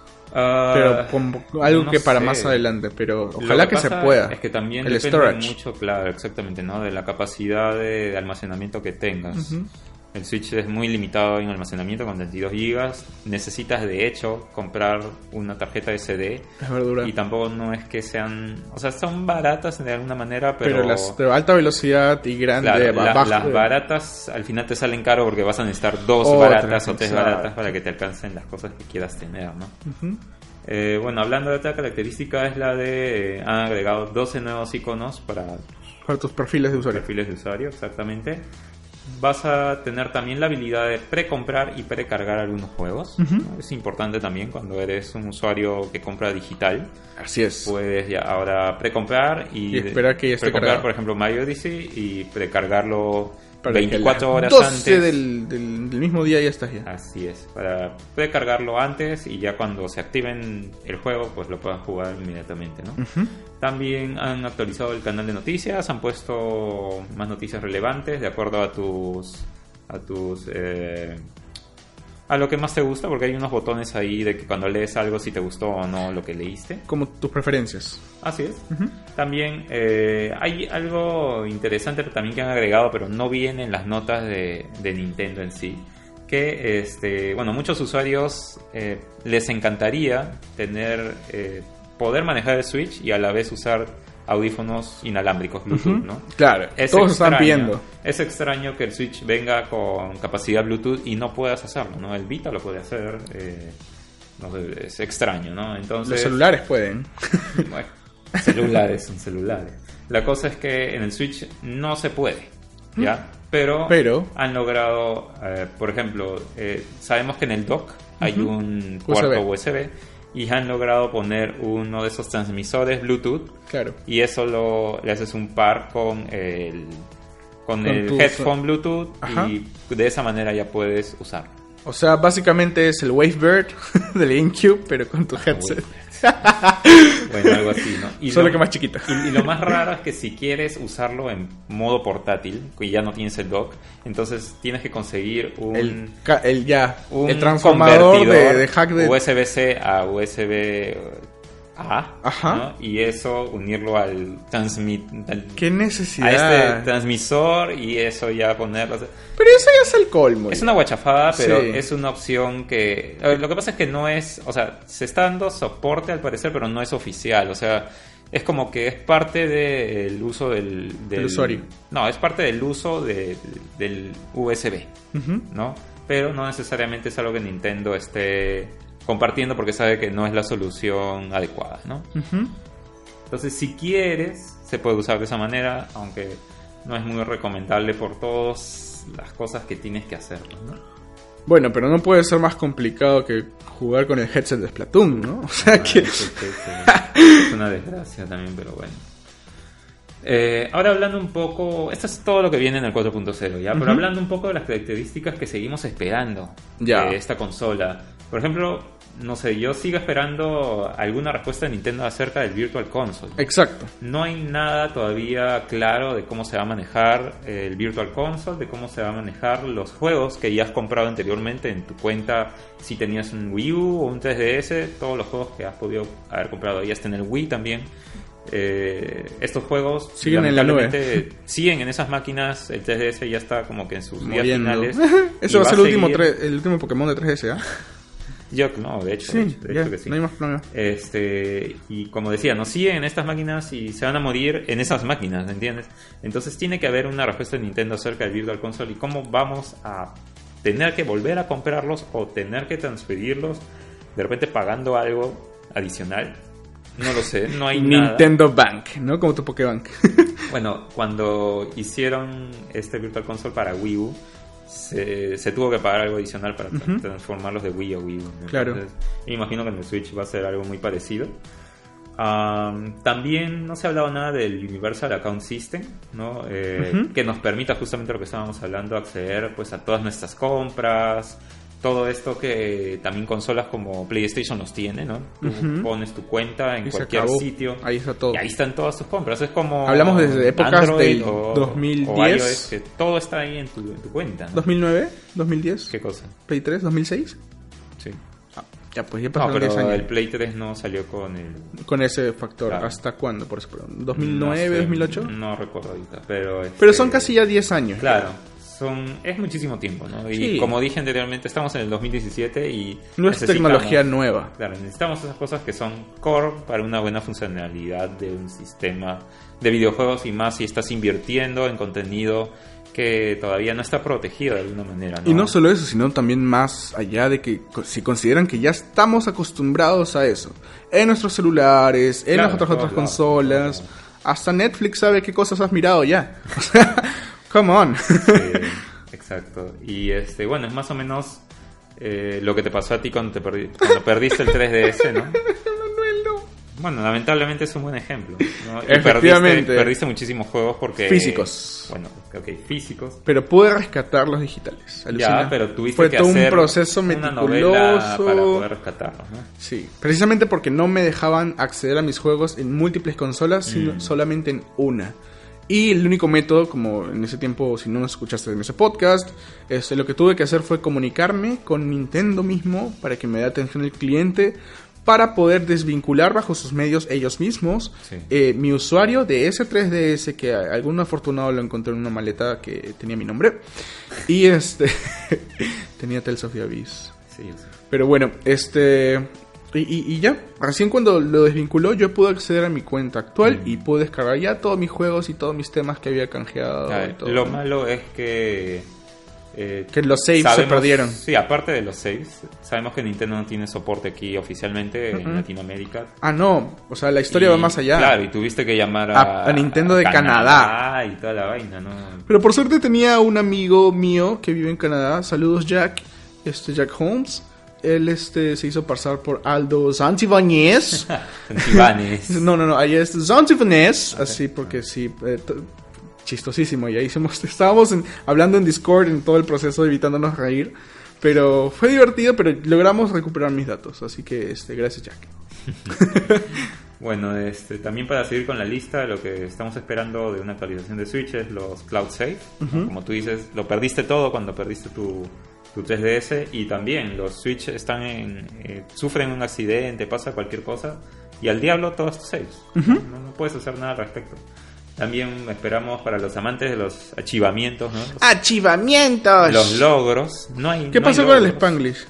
Ah, Pero como algo no que para sé. más adelante. Pero Lo ojalá que, se pasa pueda. Es que también el depende storage. mucho, claro, exactamente, ¿no? De la capacidad de, de almacenamiento que tengas. Ujú. El Switch es muy limitado en almacenamiento con veintidós gigas. Necesitas de hecho comprar una tarjeta ese de. Es verdura. Y tampoco no es que sean, o sea, son baratas de alguna manera, pero, Pero, las de alta velocidad y grande, claro, ba- la- bajo- las baratas al final te salen caro porque vas a necesitar dos Otra, baratas o tres exacto. baratas para que te alcancen las cosas que quieras tener, ¿no? Ujú. Eh, bueno, hablando de otra característica es la de eh, han agregado doce nuevos iconos para Para tus perfiles de usuario. perfiles de usuario, exactamente. Vas a tener también la habilidad de precomprar y precargar algunos juegos. Ujú. ¿no? Es importante también cuando eres un usuario que compra digital. Así es. Puedes ya ahora precomprar y, Y esperar que ya esté precomprar, cargado. por ejemplo, Mario Odyssey y precargarlo Para que veinticuatro a horas las doce antes. del, del, del mismo día ya estás ya. Así es, para precargarlo antes y ya cuando se activen el juego, pues lo puedan jugar inmediatamente, ¿no? Ujú. También han actualizado el canal de noticias, han puesto más noticias relevantes de acuerdo a tus a tus eh, a lo que más te gusta, porque hay unos botones ahí de que cuando lees algo si te gustó o no lo que leíste. Como tus preferencias. Así es. Uh-huh. También eh, hay algo interesante también que han agregado, pero no viene en las notas de, de Nintendo en sí. Que, este, bueno, muchos usuarios eh, les encantaría tener, eh, poder manejar el Switch y a la vez usar audífonos inalámbricos Bluetooth, uh-huh. ¿no? Claro, es todos extraño, están pidiendo. Es extraño que el Switch venga con capacidad Bluetooth y no puedas hacerlo, ¿no? El Vita lo puede hacer, eh, no sé, es extraño, ¿no? Entonces, los celulares pueden. Bueno, celulares son celulares. La cosa es que en el Switch no se puede, ¿ya? Pero, Pero han logrado, eh, por ejemplo, eh, sabemos que en el dock hay uh-huh. un puerto U S B y han logrado poner uno de esos transmisores Bluetooth. Claro. Y eso lo, le haces un par con el, con, con el tu, headphone Bluetooth. Ajá. Y de esa manera ya pudes usarlo. O sea, básicamente es el Wavebird del GameCube, pero con tu headset. Bueno, algo así, ¿no? Y Solo lo, que más chiquito. Y, y lo más raro es que si quieres usarlo en modo portátil, que ya no tienes el dock, entonces tienes que conseguir un... El, el ya, un el transformador de, de hack de... U S B C a U S B A, Ajá. ¿no? Y eso unirlo al transmit... Al, ¿Qué necesidad? A este transmisor y eso ya ponerlo... Pero eso ya es el colmo. Es una guachafada, pero sí. es una opción que... Lo que pasa es que no es... O sea, se está dando soporte al parecer, pero no es oficial. O sea, es como que es parte del uso del... del el usuario. No, es parte del uso de, del U S B, uh-huh. ¿no? Pero no necesariamente es algo que Nintendo esté compartiendo porque sabe que no es la solución adecuada, ¿no? Uh-huh. Entonces, si quieres, se puede usar de esa manera, aunque no es muy recomendable por todos... las cosas que tienes que hacer, ¿no? Bueno, pero no puede ser más complicado que jugar con el headset de Splatoon, ¿no? O sea ah, que... Es, es, es una desgracia también, pero bueno. Eh, ahora hablando un poco... Esto es todo lo que viene en el cuatro punto cero, ¿ya? Uh-huh. Pero hablando un poco de las características que seguimos esperando ya. de esta consola. Por ejemplo, no sé, yo sigo esperando alguna respuesta de Nintendo acerca del Virtual Console. Exacto. No hay nada todavía claro de cómo se va a manejar el Virtual Console, de cómo se va a manejar los juegos que ya has comprado anteriormente en tu cuenta. Si tenías un Wii U o un tres D S, todos los juegos que has podido haber comprado ya están en el Wii también. Eh, estos juegos siguen en la nube, siguen en esas máquinas. El tres D S ya está como que en sus días finales. Ese va a ser el último, tre- el último Pokémon de tres D S, ¿ah? ¿eh? Yo, no, de hecho, sí, de hecho, de ya, hecho que sí. No hay más problema. Este, y como decía, nos siguen en estas máquinas y se van a morir en esas máquinas, ¿entiendes? Entonces tiene que haber una respuesta de Nintendo acerca del Virtual Console y cómo vamos a tener que volver a comprarlos o tener que transferirlos, de repente pagando algo adicional. No lo sé, no hay nada. Nintendo Bank, ¿no? Como tu Pokébank. Bueno, cuando hicieron este Virtual Console para Wii U, Se, se tuvo que pagar algo adicional para tra- uh-huh. transformarlos de Wii a Wii U, ¿no? Claro. Entonces, imagino que en el Switch va a ser algo muy parecido. Um, también no se ha hablado nada del Universal Account System, ¿no? Eh, uh-huh. Que nos permita justamente lo que estábamos hablando, acceder pues a todas nuestras compras, todo esto que también consolas como PlayStation los tiene, ¿no? Tú uh-huh. pones tu cuenta en y cualquier sitio. Ahí está todo. Y ahí están todas tus compras. Es como... Hablamos desde épocas Android del o, dos mil diez. O iOS, que todo está ahí en tu, en tu cuenta, ¿no? ¿dos mil nueve? ¿dos mil diez? ¿Qué cosa? ¿Play tres? ¿dos mil seis? Sí. Ah, ya pues ya pasaron no, pero diez años. El Play tres no salió con el... Con ese factor. Claro. ¿Hasta cuándo? Por eso, ¿dos mil nueve, no sé, dos mil ocho? No recuerdo ahorita, pero... Este, pero son casi ya diez años. Claro. Son, es muchísimo tiempo, ¿no? Y sí. como dije anteriormente, estamos en el dos mil diecisiete y... No es tecnología nueva. Claro, necesitamos esas cosas que son core para una buena funcionalidad de un sistema de videojuegos y más si estás invirtiendo en contenido que todavía no está protegido de alguna manera, ¿no? Y no solo eso, sino también más allá de que si consideran que ya estamos acostumbrados a eso, en nuestros celulares, en claro, las otras, otras claro, consolas, claro. Hasta Netflix sabe qué cosas has mirado ya. O sea... Come on. Sí, exacto. Y este, bueno, es más o menos eh, lo que te pasó a ti cuando, te perdi- cuando perdiste el tres D S, ¿no? Manuel, no. Bueno, lamentablemente es un buen ejemplo, ¿no? Y Efectivamente. Perdiste, perdiste muchísimos juegos porque... Físicos. Bueno, ok, físicos. Pero pude rescatar los digitales. Alucina. Ya, pero tuviste Fue que todo hacer un proceso meticuloso para poder rescatarlos, ¿no? Sí, precisamente porque no me dejaban acceder a mis juegos en múltiples consolas, sino mm. solamente en una. Y el único método, como en ese tiempo, si no nos escuchaste en ese podcast, este, lo que tuve que hacer fue comunicarme con Nintendo mismo para que me dé atención el cliente, para poder desvincular bajo sus medios ellos mismos sí. eh, mi usuario de ese tres D S, que algún afortunado lo encontró en una maleta que tenía mi nombre. Y este tenía Tales of the Abyss. Sí, sí. Pero bueno, este... Y, y, y ya, recién cuando lo desvinculó yo pude acceder a mi cuenta actual mm. y pude descargar ya todos mis juegos y todos mis temas que había canjeado. Claro, y todo, lo ¿no? malo es que... Eh, que los saves sabemos, se perdieron. Sí, aparte de los saves, sabemos que Nintendo no tiene soporte aquí oficialmente uh-huh. en Latinoamérica. Ah, no, o sea, la historia y, va más allá. Claro, y tuviste que llamar a, a, a Nintendo de a Canadá. Canadá y toda la vaina, ¿no? Pero por suerte tenía un amigo mío que vive en Canadá. Saludos, Jack. Este Jack Holmes. Él este se hizo pasar por Aldo Santibanez. Santibanez. no, no, no, ahí es Santibanez, okay. Así porque sí, eh, t- chistosísimo. Y ahí hicimos, estábamos en, hablando en Discord en todo el proceso, evitándonos reír. Pero fue divertido, pero logramos recuperar mis datos. Así que este, gracias, Jack. Bueno, este, también para seguir con la lista, lo que estamos esperando de una actualización de Switch es los Cloud Save. Uh-huh. ¿No? Como tú dices, lo perdiste todo cuando perdiste tu... tu tres D S, y también los Switch están en eh, sufren un accidente, pasa cualquier cosa y al diablo todos tus saves. Uh-huh. no, no puedes hacer nada al respecto. También esperamos para los amantes de los archivamientos, ¿no? Los, ¡Archivamientos! Los logros. No hay, ¿Qué no pasó hay con el logros. Spanglish?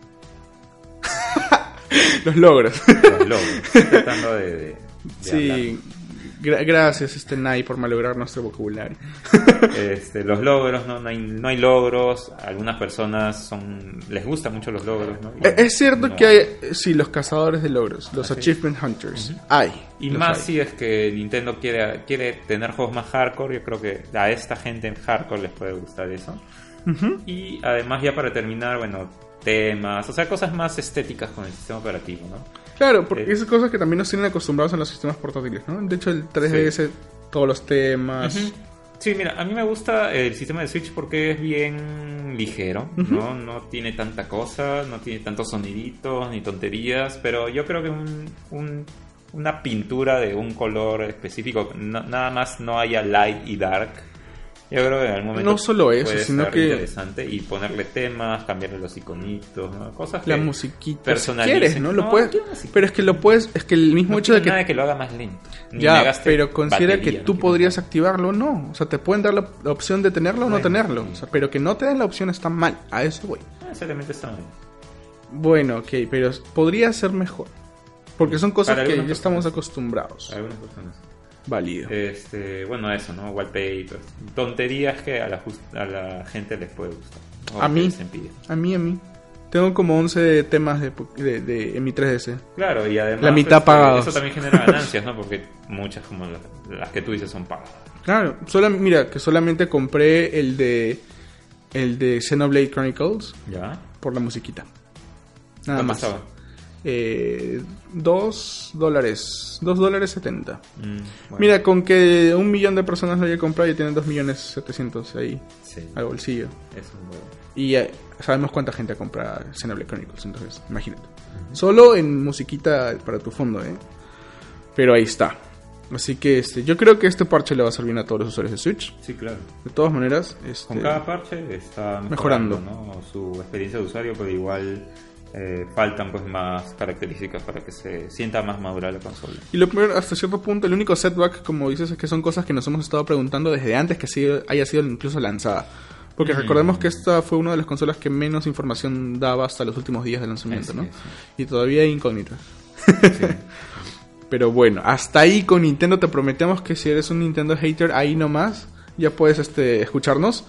Los logros. Los logros. Estoy tratando de, de, de sí. Gra- gracias, este Nai, por malograr nuestro vocabulario. Este, los logros, ¿no? No hay, no hay logros. Algunas personas son les gustan mucho los logros, ¿no? Y es cierto no. que hay, sí, los cazadores de logros, los ¿Ah, Achievement sí? Hunters. Uh-huh. Hay. Y más hay. Si es que Nintendo quiere, quiere tener juegos más hardcore, yo creo que a esta gente en hardcore les puede gustar eso. Uh-huh. Y además, ya para terminar, bueno, temas, o sea, cosas más estéticas con el sistema operativo, ¿no? Claro, porque eh. esas cosas que también nos tienen acostumbrados en los sistemas portátiles, ¿no? De hecho, el tres D S, sí. todos los temas. Uh-huh. Sí, mira, a mí me gusta el sistema de Switch porque es bien ligero, uh-huh. ¿no? No tiene tanta cosa, no tiene tantos soniditos ni tonterías, pero yo creo que un, un, una pintura de un color específico, no, nada más no haya light y dark. Yo creo que en algún momento no solo eso, puede sino ser que interesante y ponerle temas, cambiarle los iconitos, ¿no? Cosas que la musiquita personalicen. Si quieres, ¿no? Lo no, puedes, pero es que lo puedes, es que el mismo no hecho de que nada de que lo haga más lento. Ni ya, pero considera batería, que tú no podrías activarlo o no, o sea, te pueden dar la, la opción de tenerlo o bueno, no tenerlo, sí. O sea, pero que no te den la opción está mal, a eso voy. Ah, exactamente está mal. Bueno, ok, pero podría ser mejor, porque son cosas que ya estamos acostumbrados. Para algunas personas. Válido. Este, bueno, eso, ¿no? Wallpapers. Tonterías que a la, just- a la gente les puede gustar. A mí, a mí, a mí. Tengo como once temas de, de, de, en mi tres D S. Claro, y además... La mitad este, pagados. Eso también genera ganancias, ¿no? Porque muchas, como las, las que tú dices, son pagadas. Claro. Solo, mira, que solamente compré el de... El de Xenoblade Chronicles. ¿Ya? Por la musiquita. Nada más. Estaba? Eh, dos dólares, dos dólares setenta. Mm, bueno. Mira, con que un millón de personas lo haya comprado ya tienen dos millones setecientos ahí sí. al bolsillo. Es un buen. Y ya sabemos cuánta gente ha comprado Xenoblade Chronicles, entonces imagínate. Uh-huh. Solo en musiquita para tu fondo, ¿eh? Pero ahí está. Así que este, yo creo que este parche le va a servir a todos los usuarios de Switch. Sí, claro. De todas maneras, este, con cada parche está mejorando, mejorando. ¿no? Su experiencia de usuario, pero igual eh, faltan pues más características para que se sienta más madura la consola. Y lo primero, hasta cierto punto, el único setback, como dices, es que son cosas que nos hemos estado preguntando desde antes que sí haya sido incluso lanzada. Porque mm. recordemos que esta fue una de las consolas que menos información daba hasta los últimos días de lanzamiento, sí, ¿no? Sí. Y todavía hay incógnitas. Sí. Pero bueno, hasta ahí con Nintendo. Te prometemos que si eres un Nintendo hater, ahí nomás ya puedes este, escucharnos.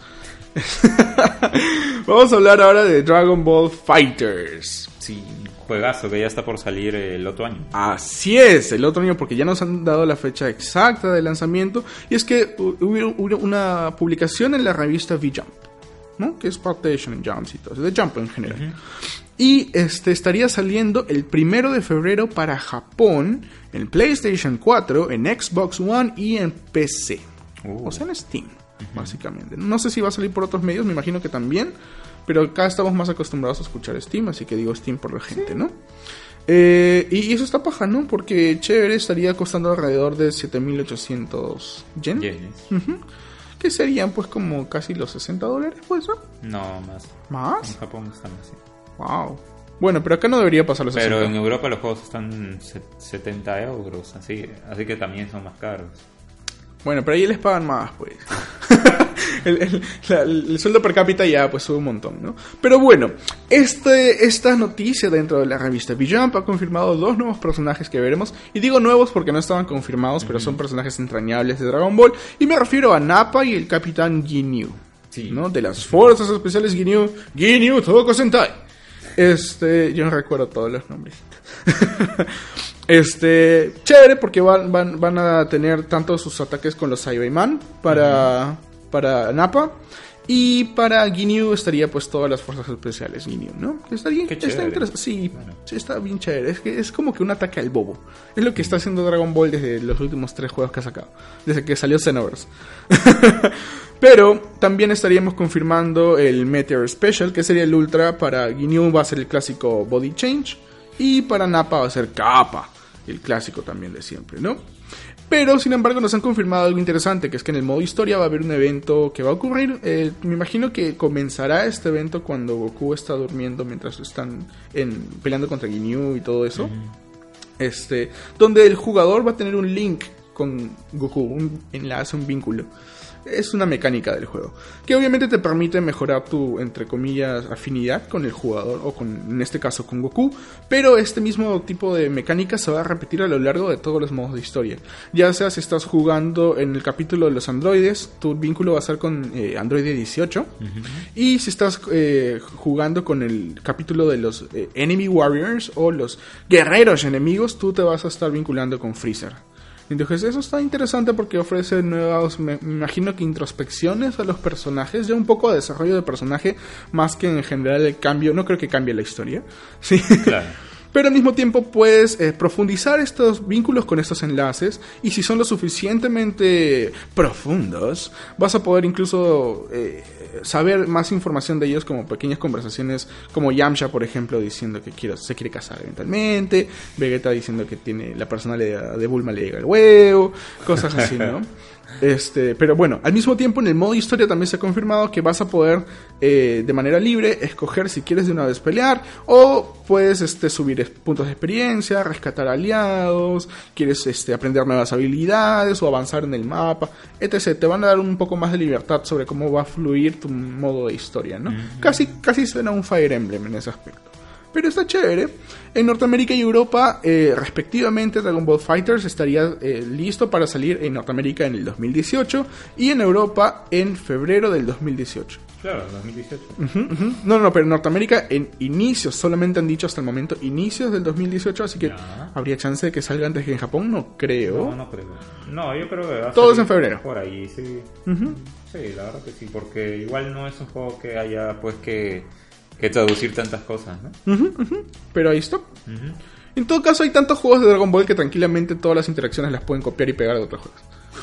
Vamos a hablar ahora de Dragon Ball FighterZ. Sí, juegazo que ya está por salir el otro año. Así es, el otro año, porque ya nos han dado la fecha exacta de lanzamiento. Y es que hubo una publicación en la revista V-Jump, ¿no? Que es parte de Shonen Jump y todo, de Jump en general. Uh-huh. Y este estaría saliendo el primero de febrero para Japón, en PlayStation cuatro, en Xbox One y en P C. Uh. O sea, en Steam, uh-huh. básicamente. No sé si va a salir por otros medios, me imagino que también. Pero acá estamos más acostumbrados a escuchar Steam, así que digo Steam por la gente, ¿no? Eh, y eso está paja, ¿no? Porque chévere estaría costando alrededor de siete mil ochocientos yen. Yenes. Uh-huh. Que serían pues como casi los sesenta dólares, ¿pues? ¿No? No, más. ¿Más? En Japón están así. Wow. Bueno, pero acá no debería pasar los Pero sesenta. en Europa los juegos están setenta euros, así, así que también son más caros. Bueno, pero ahí les pagan más, pues. el, el, la, el sueldo per cápita ya pues sube un montón, ¿no? Pero bueno, este, esta noticia dentro de la revista V-Jump ha confirmado dos nuevos personajes que veremos. Y digo nuevos porque no estaban confirmados, uh-huh. pero son personajes entrañables de Dragon Ball. Y me refiero a Nappa y el Capitán Ginyu, sí. ¿no? De las Fuerzas Especiales Ginyu. Ginyu Todoka Sentai. Este, yo no recuerdo todos los nombres. Este, chévere porque van, van, van a tener tanto sus ataques con los Saiyaman para, uh-huh. para Nappa. Y para Ginyu estaría pues todas las fuerzas especiales Ginyu, ¿no? Estaría, está interesante. Sí, bueno. sí, está bien chévere. Es que es como que un ataque al bobo. Es lo que está haciendo Dragon Ball desde los últimos tres juegos que ha sacado. Desde que salió Xenoverse. Pero también estaríamos confirmando el Meteor Special, que sería el Ultra. Para Ginyu va a ser el clásico Body Change. Y para Nappa va a ser Kappa, el clásico también de siempre, ¿no? Pero, sin embargo, nos han confirmado algo interesante, que es que en el modo historia va a haber un evento que va a ocurrir. Eh, me imagino que comenzará este evento cuando Goku está durmiendo mientras están en, peleando contra Ginyu y todo eso. Uh-huh. Este, donde el jugador va a tener un link con Goku, un enlace, un vínculo. Es una mecánica del juego que obviamente te permite mejorar tu, entre comillas, afinidad con el jugador, o con, en este caso con Goku. Pero este mismo tipo de mecánica se va a repetir a lo largo de todos los modos de historia. Ya sea si estás jugando en el capítulo de los androides, tu vínculo va a ser con eh, Androide dieciocho. Uh-huh. Y si estás eh, jugando con el capítulo de los eh, Enemy Warriors o los guerreros enemigos, tú te vas a estar vinculando con Freezer. Entonces eso está interesante porque ofrece nuevas, me imagino que introspecciones a los personajes, ya un poco de desarrollo de personaje, más que en general el cambio. No creo que cambie la historia, sí. Claro. Pero al mismo tiempo puedes eh, profundizar estos vínculos con estos enlaces, y si son lo suficientemente profundos, vas a poder incluso eh, saber más información de ellos, como pequeñas conversaciones, como Yamcha, por ejemplo, diciendo que quiere, se quiere casar eventualmente, Vegeta diciendo que tiene la personalidad de Bulma le llega el huevo, cosas así, ¿no? Este, pero bueno, al mismo tiempo en el modo historia también se ha confirmado que vas a poder eh, de manera libre escoger si quieres de una vez pelear, o puedes este, subir puntos de experiencia, rescatar aliados, quieres este, aprender nuevas habilidades o avanzar en el mapa, etcétera. Te van a dar un poco más de libertad sobre cómo va a fluir tu modo de historia, ¿no? Uh-huh. Casi, casi suena un Fire Emblem en ese aspecto. Pero está chévere. En Norteamérica y Europa, eh, respectivamente, Dragon Ball FighterZ estaría eh, listo para salir en Norteamérica en el dos mil dieciocho y en Europa en febrero del dos mil dieciocho. Claro, dos mil dieciocho. Uh-huh, uh-huh. No, no, pero en Norteamérica en inicios, solamente han dicho hasta el momento inicios del dos mil dieciocho, así que ya. ¿Habría chance de que salga antes que en Japón? No creo. No, no creo. No, yo creo que va a Todos en febrero. Por ahí, sí. Uh-huh. Sí, la verdad que sí, porque igual no es un juego que haya, pues, que... que traducir tantas cosas, ¿no? Uh-huh, uh-huh. Pero ahí está. Uh-huh. En todo caso, hay tantos juegos de Dragon Ball que tranquilamente todas las interacciones las pueden copiar y pegar de otros juegos.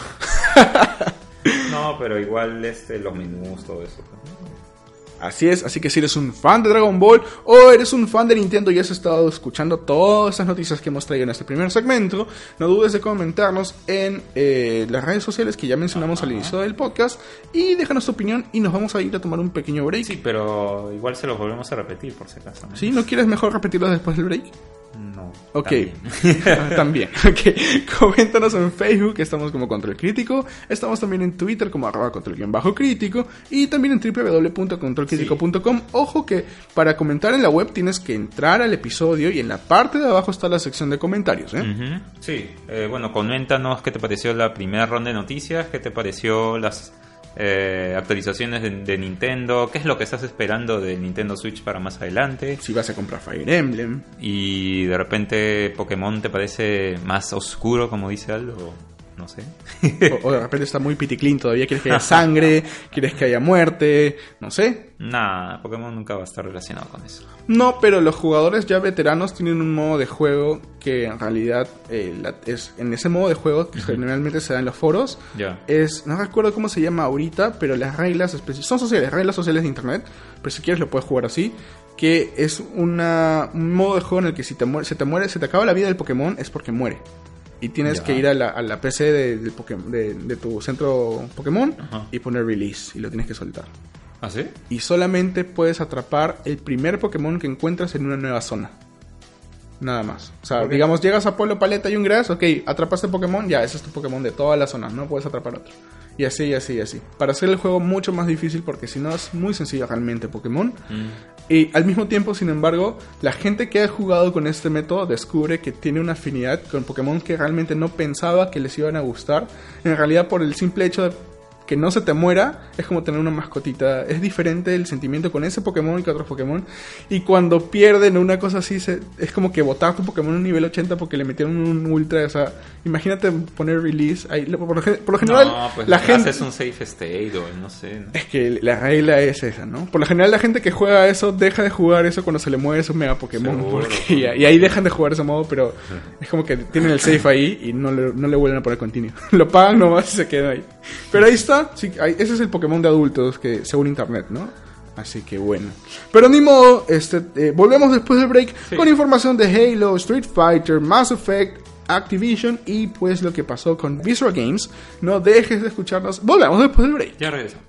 No, pero igual este, los menús, todo eso. Así es, así que si eres un fan de Dragon Ball o eres un fan de Nintendo y has estado escuchando todas esas noticias que hemos traído en este primer segmento, no dudes de comentarnos en eh, las redes sociales que ya mencionamos Ajá. al inicio del podcast, y déjanos tu opinión y nos vamos a ir a tomar un pequeño break. Sí, pero igual se los volvemos a repetir por si acaso, ¿no? ¿Sí? ¿No quieres mejor repetirlo después del break? No. Ok, también. también. Okay. Coméntanos en Facebook, estamos como Control Crítico. Estamos también en Twitter como arroba control-crítico. Y también en doble u doble u doble u punto control crítico punto com. Sí. Ojo que para comentar en la web tienes que entrar al episodio y en la parte de abajo está la sección de comentarios, ¿eh? Uh-huh. Sí, eh, bueno, coméntanos qué te pareció la primera ronda de noticias, qué te pareció las... Eh, actualizaciones de, de Nintendo, qué es lo que estás esperando de Nintendo Switch para más adelante, si vas a comprar Fire Emblem y de repente Pokémon te parece más oscuro, como dice Aldo. no sé. O, o de repente está muy piticlín todavía, quieres que haya sangre, quieres que haya muerte, no sé. Nah, Pokémon nunca va a estar relacionado con eso. No, pero los jugadores ya veteranos tienen un modo de juego que en realidad eh, la, es en ese modo de juego que uh-huh. generalmente se da en los foros. Yeah. Es, no recuerdo cómo se llama ahorita, pero las reglas especi- son sociales, reglas sociales de internet, pero si quieres lo puedes jugar así. Que es una, un modo de juego en el que si te muere, se te muere, se te acaba la vida del Pokémon es porque muere. Y tienes ya. que ir a la, a la P C de, de, de, de tu centro Pokémon uh-huh. y poner release y lo tienes que soltar. ¿Ah, sí? Y solamente puedes atrapar el primer Pokémon que encuentras en una nueva zona. Nada más. O sea, okay. digamos, llegas a Pueblo Paleta y un Grass, ok, atrapaste Pokémon, ya, ese es tu Pokémon de toda la zona, no puedes atrapar otro. Y así, y así, y así. Para hacer el juego mucho más difícil, porque si no es muy sencillo realmente Pokémon. Mm. Y al mismo tiempo, sin embargo, la gente que ha jugado con este método descubre que tiene una afinidad con Pokémon que realmente no pensaba que les iban a gustar. En realidad, por el simple hecho de que no se te muera, es como tener una mascotita. Es diferente el sentimiento con ese Pokémon que otros Pokémon. Y cuando pierden una cosa así, se, es como que botar tu Pokémon a un nivel ochenta porque le metieron un ultra. O sea, imagínate poner release ahí. Por lo, por lo general, no, pues la gente haces un safe state o no sé, ¿no? Es que la regla es esa, ¿no? Por lo general, la gente que juega eso deja de jugar eso cuando se le muere su mega Pokémon. Seguro, porque ya, y ahí dejan de jugar ese modo, pero sí. es como que tienen el save ahí y no le, no le vuelven a poner continue. Lo pagan nomás y se queda ahí. Pero ahí está, sí, ahí, ese es el Pokémon de adultos que según internet, ¿no? Así que bueno. Pero ni modo, este, eh, volvemos después del break sí. con información de Halo, Street Fighter, Mass Effect, Activision y pues lo que pasó con Visceral Games. No dejes de escucharnos. Volvemos después del break. Ya regresamos.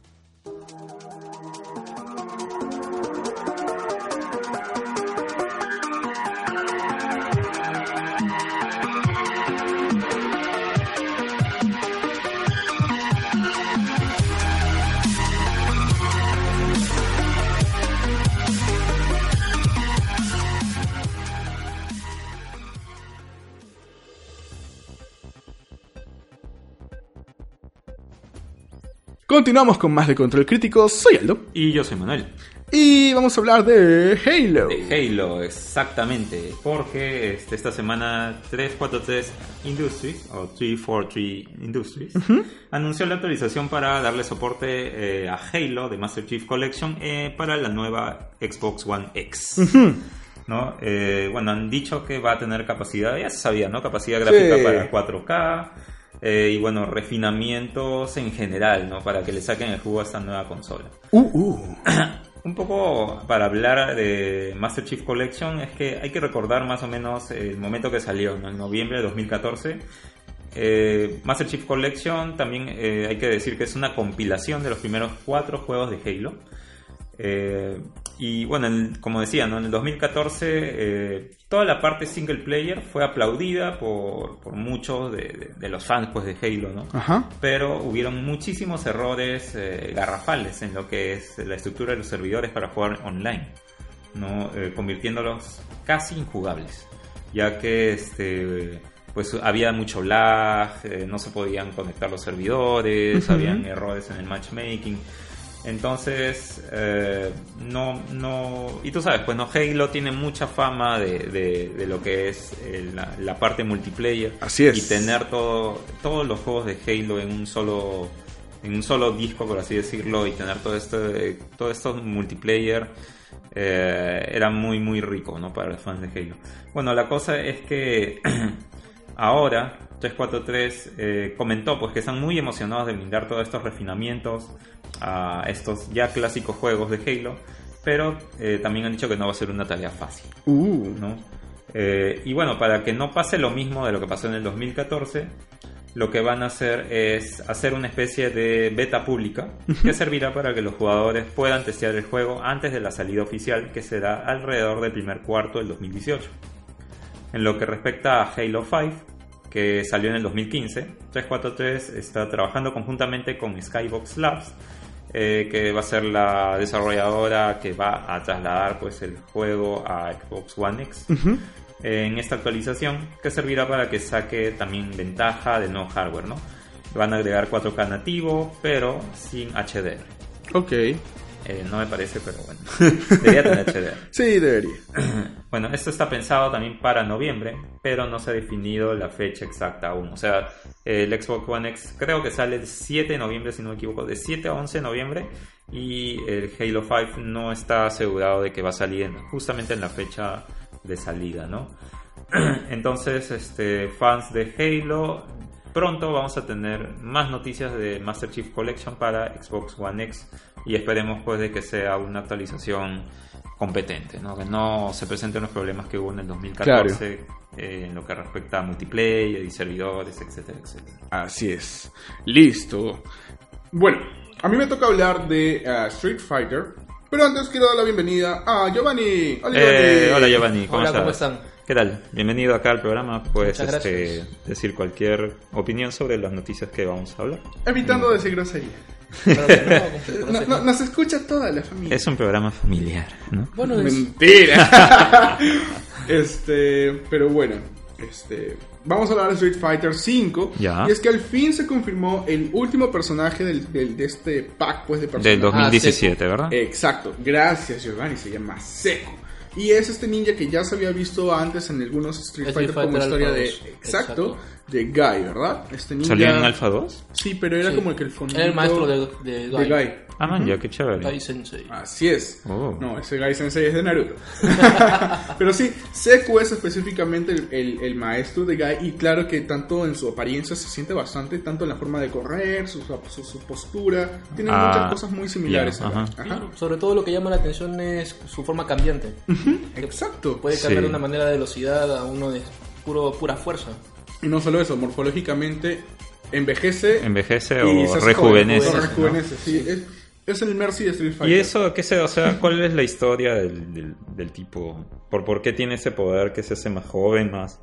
Continuamos con más de Control Crítico. Soy Aldo. Y yo soy Manuel. Y vamos a hablar de Halo. De Halo, exactamente. Porque este, esta semana trescientos cuarenta y tres Industries, o trescientos cuarenta y tres Industries, uh-huh. anunció la actualización para darle soporte eh, a Halo de Master Chief Collection eh, para la nueva Xbox One X. Uh-huh. ¿No? Eh, bueno, han dicho que va a tener capacidad, ya se sabía, ¿no? Capacidad gráfica sí. para cuatro K. Eh, y bueno, refinamientos en general, ¿no? Para que le saquen el jugo a esta nueva consola. Uh, uh. Un poco para hablar de Master Chief Collection es que hay que recordar más o menos el momento que salió, ¿no? En noviembre de dos mil catorce. Eh, Master Chief Collection también eh, hay que decir que es una compilación de los primeros cuatro juegos de Halo. Eh, y bueno, en, como decía, ¿no? En el dos mil catorce eh, toda la parte single player fue aplaudida por, por muchos de, de, de los fans pues, de Halo, ¿no? Ajá. Pero hubieron muchísimos errores eh, garrafales en lo que es la estructura de los servidores para jugar online, ¿no? Eh, convirtiéndolos casi injugables, ya que este, pues había mucho lag, eh, no se podían conectar los servidores, uh-huh. habían errores en el matchmaking. Entonces, eh, no, no... Y tú sabes, pues no, Halo tiene mucha fama de, de, de lo que es eh, la, la parte multiplayer. Así es. Y tener todo, todos los juegos de Halo en un solo en un solo disco, por así decirlo, y tener todo esto, eh, todo esto multiplayer eh, era muy, muy rico, ¿no? Para los fans de Halo. Bueno, la cosa es que ahora trescientos cuarenta y tres eh, comentó pues que están muy emocionados de brindar todos estos refinamientos a estos ya clásicos juegos de Halo, pero eh, también han dicho que no va a ser una tarea fácil, uh. ¿no? Eh, y bueno, para que no pase lo mismo de lo que pasó en el dos mil catorce, lo que van a hacer es hacer una especie de beta pública que servirá para que los jugadores puedan testear el juego antes de la salida oficial, que será alrededor del primer cuarto del dos mil dieciocho. En lo que respecta a Halo cinco, que salió en el dos mil quince, trescientos cuarenta y tres está trabajando conjuntamente con Skybox Labs, eh, que va a ser la desarrolladora que va a trasladar pues, el juego a Xbox One X. Uh-huh. En esta actualización, que servirá para que saque también ventaja del nuevo hardware, ¿no? Van a agregar cuatro K nativo, pero sin H D R. Ok. Eh, no me parece, pero bueno. Debería tener H D R. Sí, debería. Bueno, esto está pensado también para noviembre, pero no se ha definido la fecha exacta aún. O sea, el Xbox One X creo que sale el siete de noviembre, si no me equivoco, de siete a once de noviembre, y el Halo cinco no está asegurado de que va a salir en, justamente en la fecha de salida, ¿no? Entonces, este, fans de Halo, pronto vamos a tener más noticias de Master Chief Collection para Xbox One X, y esperemos pues de que sea una actualización competente, ¿no? Que no se presenten los problemas que hubo en el dos mil catorce, claro. eh, en lo que respecta a multiplayer y servidores, etcétera, etcétera. Así es. Listo. Bueno, a mí me toca hablar de uh, Street Fighter, pero antes quiero dar la bienvenida a Giovanni. Hola, eh, Giovanni. Hola, Giovanni. ¿Cómo, hola, estás? ¿Cómo están? ¿Qué tal? Bienvenido acá al programa. Puedes este, decir cualquier opinión sobre las noticias que vamos a hablar. Evitando decir grosería. No, no, no, nos escucha toda la familia. Es un programa familiar, ¿no? Bueno, es... Mentira. este, pero bueno, este, vamos a hablar de Street Fighter cinco. Ya. Y es que al fin se confirmó el último personaje del, del, de este pack, pues, de personajes. Del dos mil diecisiete, ah, ¿verdad? Exacto. Gracias, Giovanni. Se llama Seku. Y es este ninja que ya se había visto antes en algunos Street Fighter, Street Fighter como historia de... Exacto, exacto. De Guy, ¿verdad? Este ninja... ¿Salió en Alpha dos? Sí, pero era sí. como el que el fondo... Era el maestro de, de Guy. De Guy. Ah, man, ya, qué chévere. Guy Sensei. Así es. Oh. No, ese Guy Sensei es de Naruto. Pero sí, Seku es específicamente el, el, el maestro de Guy. Y claro que tanto en su apariencia se siente bastante, tanto en la forma de correr, su, su, su postura. Tiene ah, muchas cosas muy similares. Yeah, ajá. Ajá. Sobre todo lo que llama la atención es su forma cambiante. Uh-huh, exacto. Puede cambiar sí. de una manera de velocidad a uno de puro, pura fuerza. Y no solo eso, morfológicamente envejece. Envejece y o rejuvenece. O rejuvenece, ¿no? sí. Sí. Es, es el Mercy de Street Fighter. ¿Y eso qué sé? O sea, ¿cuál es la historia del, del, del tipo? ¿Por, ¿Por qué tiene ese poder que se hace más joven, más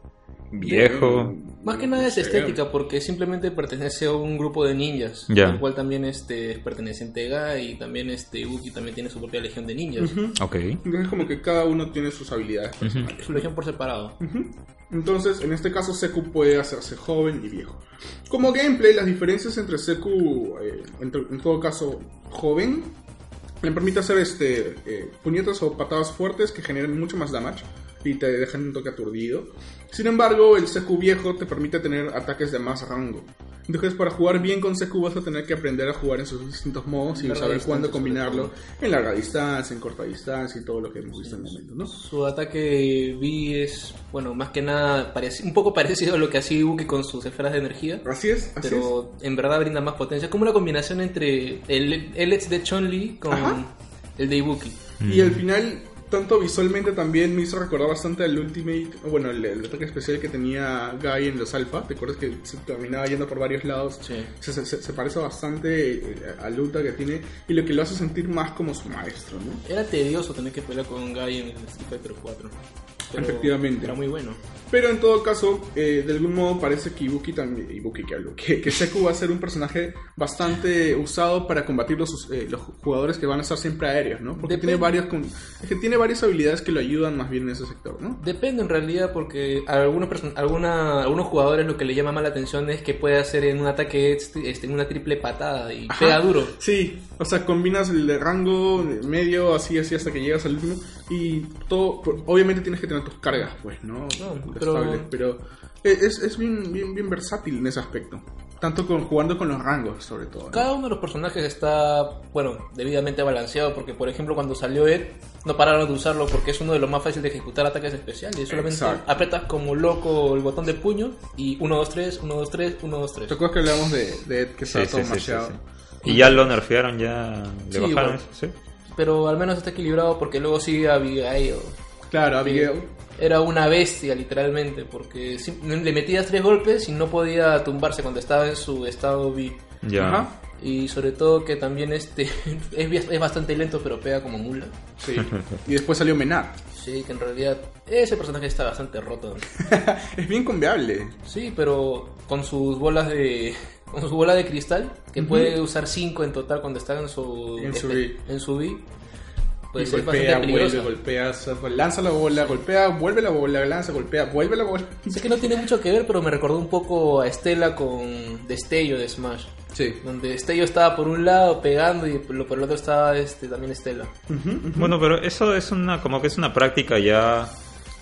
viejo? Más que nada es estética, porque simplemente pertenece a un grupo de ninjas, yeah. al cual también este, es perteneciente a Guy, y también este Uki también tiene su propia legión de ninjas. Uh-huh. Ok. Entonces como que cada uno tiene sus habilidades personales. Uh-huh. Su legión por separado. Uh-huh. Entonces, en este caso, Seku puede hacerse joven y viejo. Como gameplay, las diferencias entre Seku, eh, entre, en todo caso, joven, le permite hacer este eh, puñetas o patadas fuertes que generan mucho más damage y te dejan un toque aturdido. Sin embargo, el Seku viejo te permite tener ataques de más rango. Entonces, para jugar bien con Seku vas a tener que aprender a jugar en sus distintos modos y larga saber cuándo combinarlo en larga distancia, en corta distancia y todo lo que hemos visto en el momento, ¿no? Su ataque V es, bueno, más que nada parec- un poco parecido a lo que hacía Ibuki con sus esferas de energía. Así es, así pero es. En verdad brinda más potencia. Es como una combinación entre el L de Chun-Li con Ajá. el de Ibuki. Mm. Y al final, tanto visualmente también me hizo recordar bastante al Ultimate, bueno, el, el ataque especial que tenía Guy en los Alpha. ¿Te acuerdas que se terminaba yendo por varios lados? Sí. Se, se, se parece bastante al Ulta que tiene y lo que lo hace sentir más como su maestro, ¿no? Era tedioso tener que pelear con Guy en el Street Fighter cuatro. Pero efectivamente. Era muy bueno. Pero en todo caso, eh, de algún modo parece que Ibuki también, Ibuki que hablo, que, que Seku va a ser un personaje bastante usado para combatir los, eh, los jugadores que van a estar siempre aéreos, ¿no? Porque tiene varios, es que tiene varias habilidades que lo ayudan más bien en ese sector, ¿no? Depende en realidad, porque a algunos person- alguna, algunos jugadores lo que le llama más la atención es que puede hacer en un ataque este, este, una triple patada y Ajá. pega duro. Sí, o sea, combinas el de rango medio, así, así hasta que llegas al último y todo, obviamente tienes que tener tus cargas, pues, ¿no? no pero... Estable, pero es, es bien, bien, bien versátil en ese aspecto. Tanto con, jugando con los rangos, sobre todo, ¿no? Cada uno de los personajes está, bueno, debidamente balanceado, porque por ejemplo cuando salió Ed, no pararon de usarlo porque es uno de los más fáciles de ejecutar ataques especiales. Solamente Exacto. apretas como loco el botón de puño y uno, dos, tres, uno, dos, tres, uno, dos, tres. ¿Te acuerdas que hablamos de, de Ed que sí, estaba sí, todo sí, macheado? Sí, sí. Y ya lo nerfearon, ya le sí, bajaron bueno, eso, ¿sí? Pero al menos está equilibrado porque luego sigue Abigail. Claro, Abigail. Era una bestia, literalmente, porque le metías tres golpes y no podía tumbarse cuando estaba en su estado V. Ya. Ajá. Y sobre todo que también este es, es bastante lento, pero pega como mula. Sí. Y después salió Menard. Sí, que en realidad ese personaje está bastante roto. Es bien confiable. Sí, pero con sus bolas de... Con su bola de cristal, que uh-huh. puede usar cinco en total cuando está en su... En su V. En su V. Pues y golpea, vuelve, golpea, lanza la bola, golpea, vuelve la bola, lanza, golpea, vuelve la bola. Sé que no tiene mucho que ver, pero me recordó un poco a Estela con Destello de Smash. Sí. Donde Destello estaba por un lado pegando y por el otro estaba este también Estela. Uh-huh, uh-huh. Bueno, pero eso es una como que es una práctica ya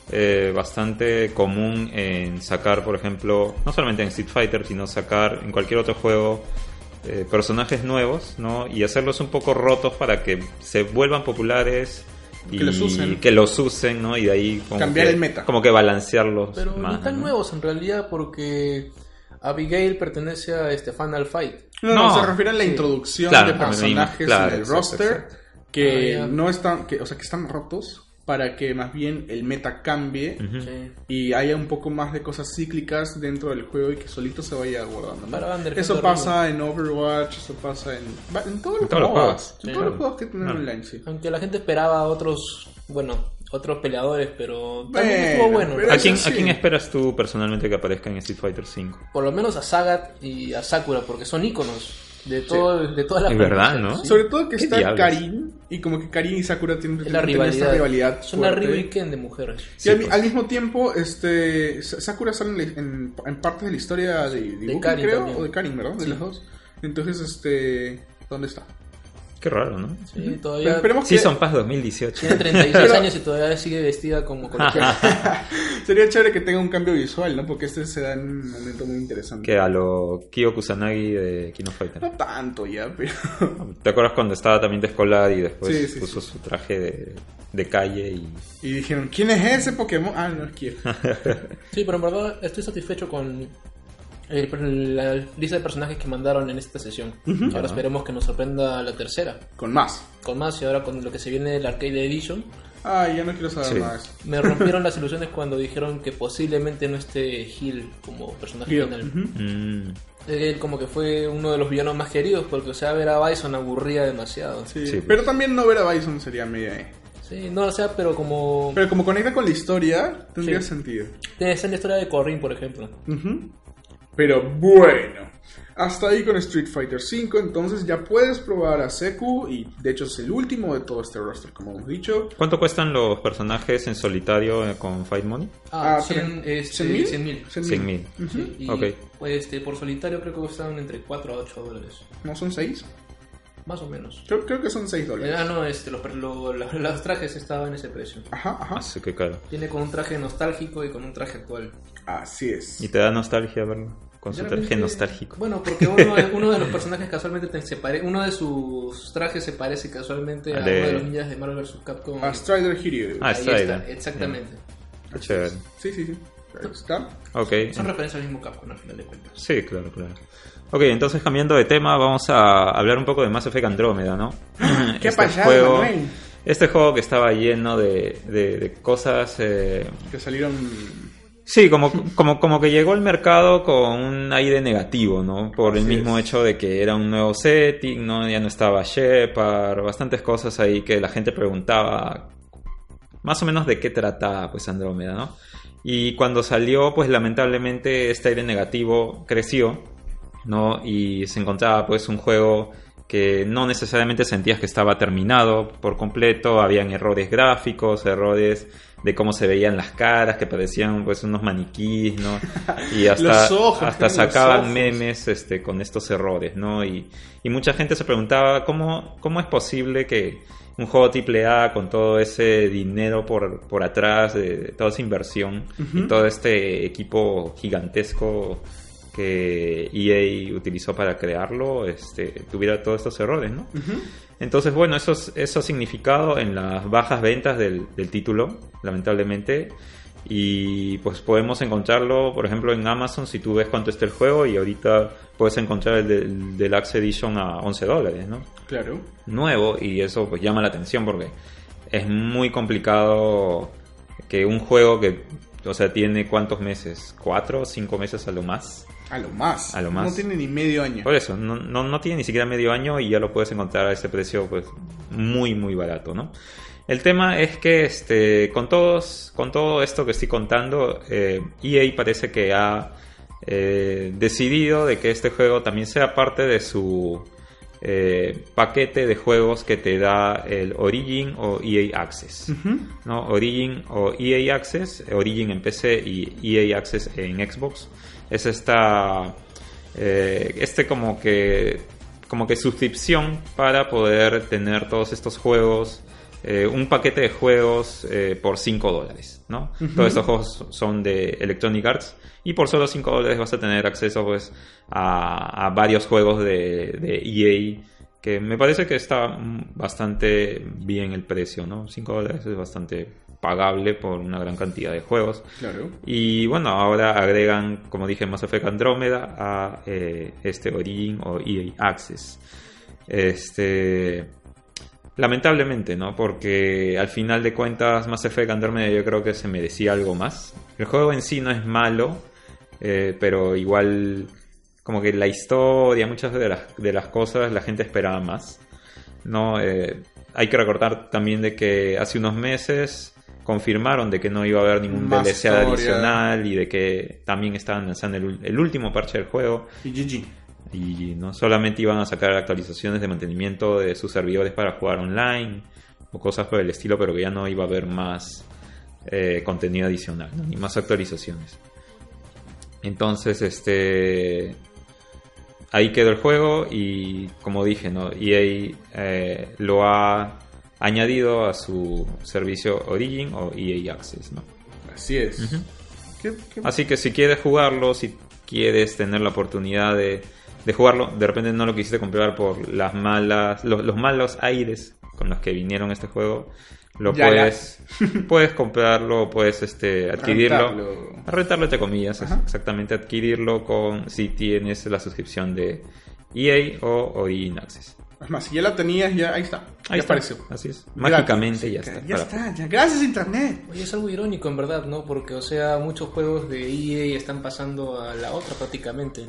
eh, bastante común en sacar, por ejemplo, no solamente en Street Fighter, sino sacar en cualquier otro juego eh, personajes nuevos, ¿no? Y hacerlos un poco rotos para que se vuelvan populares y que los usen, que los usen, ¿no? Y de ahí como cambiar que, el meta, como que balancearlos. Pero más, no están ¿no? nuevos en realidad, porque Abigail pertenece a este Final Fight. No, no, No, se refiere a la sí. introducción Claro, de personajes claro, en el exacto, roster exacto. que Ah, ya. no están, que, o sea, que están rotos para que más bien el meta cambie Ujú. Sí. y haya un poco más de cosas cíclicas dentro del juego y que solito se vaya guardando, ¿no? Para Under Eso Hunter pasa en Overwatch, eso pasa en, va- en todos los todos los juegos, juegos. en Sí, todos claro. los juegos que tienen Claro. online, sí. Aunque la gente esperaba otros, bueno, otros peleadores, pero también Bueno, estuvo bueno. pero ¿A eso quién, sí. ¿A quién esperas tú personalmente que aparezca en Street Fighter cinco? Por lo menos a Sagat y a Sakura, porque son íconos de todo, de toda la Es verdad, franquicia, ¿no? sí. Sobre todo que ¿Qué está diablos? Karin y como que Karin y Sakura tienen, Es la tienen esta rivalidad. rivalidad Son la fuerte. Ryu y Ken de mujeres. Y Sí, al, pues. al mismo tiempo, este Sa- Sakura sale en, en, en partes de la historia de, de, Ibuki, Karin creo, también. o de Karin, ¿verdad? De Sí. las dos. Entonces, este, ¿dónde está? Qué raro, ¿no? Sí, Pero todavía esperemos que Season Pass dos mil dieciocho. tiene treinta y seis Pero- años y todavía sigue vestida como colegiala. sería chévere que tenga un cambio visual, ¿no? Porque este se da en un momento muy interesante. Que a lo Kyo Kusanagi de Kino Fighter. No tanto ya, pero ¿Te acuerdas cuando estaba también de escolar y después Sí, sí, puso sí. su traje de, de calle y... y dijeron, ¿quién es ese Pokémon? Ah, no es Kyo. Sí, pero en verdad estoy satisfecho con el- la lista de personajes que mandaron en esta sesión. Ahora esperemos que nos sorprenda la tercera. Con más. Con más y ahora con lo que se viene del Arcade Edition. Ay, ya no quiero saber Sí. nada de eso. Me rompieron las ilusiones cuando dijeron que posiblemente no esté Gil como personaje Gil, final. ujú. Mm, Él como que fue uno de los villanos más queridos porque, o sea, ver a Bison aburría demasiado. Sí, Sí, pues. pero también no ver a Bison sería media eh. Sí, no, o sea, pero como... Pero como conecta con la historia, tendría Sí. sentido. Tiene esa en la historia de Corrin, por ejemplo. Ujú. Pero bueno, hasta ahí con Street Fighter cinco, entonces ya puedes probar a Seku y de hecho es el último de todo este roster, como hemos dicho. ¿Cuánto cuestan los personajes en solitario eh, con Fight Money? Ah, Ah, cien, tre- este, ¿cien mil? cien mil. cien mil. Sí, y Ok. pues, este, por solitario creo que costaban entre cuatro a ocho dólares. ¿No son seis? Más o menos. Creo, creo que son seis Eh, dólares. Ah, no, este, los, lo- la- los trajes estaban en ese precio. Ajá, ajá. Así que caro. Tiene con un traje nostálgico y con un traje actual. Así es. ¿Y te da nostalgia verlo? Con su traje Realmente, nostálgico. Bueno, porque uno, de- uno de los personajes casualmente te- se pare- uno de sus trajes se parece casualmente a De- uno de los ninjas de Marvel versus. Capcom. A Strider Hiryu. Ah, Ahí Strider. está, exactamente. Qué chévere. Sí, sí, sí. Ahí está. Ok. Son referencias al mismo Capcom al final de cuentas. Sí, claro, claro. Ok, entonces cambiando de tema, vamos a hablar un poco de Mass Effect Andrómeda, ¿no? ¿Qué ha Este pasado, juego, Manuel? Este juego que estaba lleno de, de, de cosas... eh, Que salieron... Sí, como, como, como que llegó al mercado con un aire negativo, ¿no? Por el Así mismo es. hecho de que era un nuevo setting, ¿no? Ya no estaba Shepard, bastantes cosas ahí que la gente preguntaba más o menos de qué trataba, pues, Andrómeda, ¿no? Y cuando salió, pues, lamentablemente este aire negativo creció, ¿no? Y se encontraba, pues, un juego que no necesariamente sentías que estaba terminado por completo, habían errores gráficos, errores de cómo se veían las caras, que parecían pues unos maniquís, ¿no? Y hasta, Los ojos, hasta los sacaban ojos. memes este, con estos errores, ¿no? Y, y mucha gente se preguntaba cómo, cómo es posible que un juego triple A con todo ese dinero por, por atrás, de toda esa inversión y todo este equipo gigantesco que E A utilizó para crearlo, este, tuviera todos estos errores, ¿no? Ujú. Entonces, bueno, eso, es- eso ha significado en las bajas ventas del, del título, lamentablemente. Y pues podemos encontrarlo, por ejemplo, en Amazon, si tú ves cuánto está el juego, y ahorita puedes encontrar el, de- el Deluxe Edition a once dólares, ¿no? Claro. Nuevo, y eso pues llama la atención porque es muy complicado que un juego que, o sea, tiene ¿cuántos meses? ¿Cuatro o cinco meses a lo más? A lo más. A lo más. No tiene ni medio año. Por eso, no, no, no tiene ni siquiera medio año y ya lo puedes encontrar a ese precio pues muy muy barato, ¿no? El tema es que este con todos con todo esto que estoy contando, eh, E A parece que ha eh, decidido de que este juego también sea parte de su eh, paquete de juegos que te da el Origin o E A Access, Ujú. ¿no? Origin o E A Access, Origin en P C y E A Access en Xbox. Es esta eh, este como que como que suscripción para poder tener todos estos juegos eh, un paquete de juegos eh, por cinco dólares, ¿no? Uh-huh. Todos estos juegos son de Electronic Arts y por solo cinco dólares vas a tener acceso pues a, a varios juegos de, de E A, que me parece que está bastante bien el precio, ¿no? cinco dólares es bastante pagable por una gran cantidad de juegos. Claro. Y bueno, ahora agregan, como dije, Mass Effect Andrómeda a eh, este Origin o E A Access. Este... Lamentablemente, ¿no? Porque al final de cuentas Mass Effect Andrómeda yo creo que se merecía algo más. El juego en sí no es malo, eh, pero igual como que la historia, muchas de las, de las cosas la gente esperaba más, ¿no? Eh, hay que recordar también de que hace unos meses confirmaron de que no iba a haber ningún más D L C historia adicional y de que también estaban lanzando el, el último parche del juego. Y G G. Y no solamente iban a sacar actualizaciones de mantenimiento de sus servidores para jugar online o cosas por el estilo, pero que ya no iba a haber más eh, contenido adicional, ¿no? Ni más actualizaciones. Entonces, este... ahí quedó el juego y, como dije, ¿no? E A eh, lo ha añadido a su servicio Origin o E A Access, ¿no? Así es. Uh-huh. ¿Qué, qué? Así que si quieres jugarlo, si quieres tener la oportunidad de, de jugarlo, de repente no lo quisiste comprar por las malas, los, los malos aires con los que vinieron este juego, lo ya, puedes ya. puedes comprarlo, puedes este adquirirlo, rentarlo, rentarlo entre comillas, es Ajá. exactamente adquirirlo con si tienes la suscripción de E A o Origin Access. Es más, si ya la tenías, ya ahí está. Ahí ya está. apareció. Así es. Gratis. Mágicamente ya Ya está. Ya para- está, ya. Gracias Internet. Oye, es algo irónico en verdad, ¿no? Porque, o sea, muchos juegos de E A están pasando a la otra prácticamente.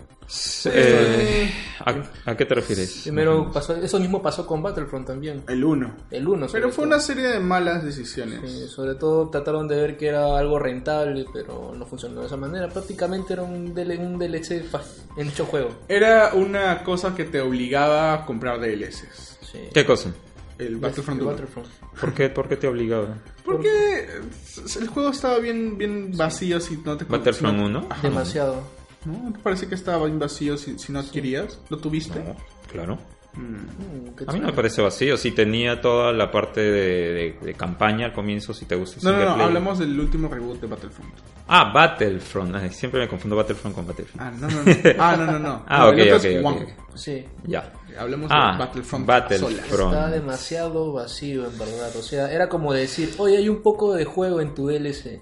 Eh, ¿a, a qué te refieres? Primero pasó, eso mismo pasó con Battlefront también. El uno. El uno. Pero fue una serie de malas decisiones. Sí, sobre todo trataron de ver que era algo rentable, pero no funcionó de esa manera. Prácticamente era un, D L, un D L C fa- en dicho juego. Era una cosa que te obligaba a comprar D L Cs. Sí. ¿Qué cosa? El Battlefront El uno. Battlefront. ¿Por qué, ¿Por qué te obligaba? Porque el juego estaba bien, bien vacío si no te Battlefront si no- uno. Ajá. Demasiado. ¿No? ¿No te parece que estaba bien vacío si, si no adquirías? ¿Lo tuviste? No, claro. Mm. Mm, qué A mí no me chévere. parece vacío. Si tenía toda la parte de, de- de campaña al comienzo, si te gusta el No, no, single no, player. hablamos del último reboot de Battlefront. Ah, Battlefront. Ay, siempre me confundo Battlefront con Battlefield. Ah, no, no, no. Ah, no, no, no. Ah, No, ok, el otro ok, es ok, One. ok. Sí. Ya. Hablemos Ah, de Battlefront. Battlefront. solas. Front. Está demasiado vacío en verdad. O sea, era como decir, oye, hay un poco de juego en tu D L C.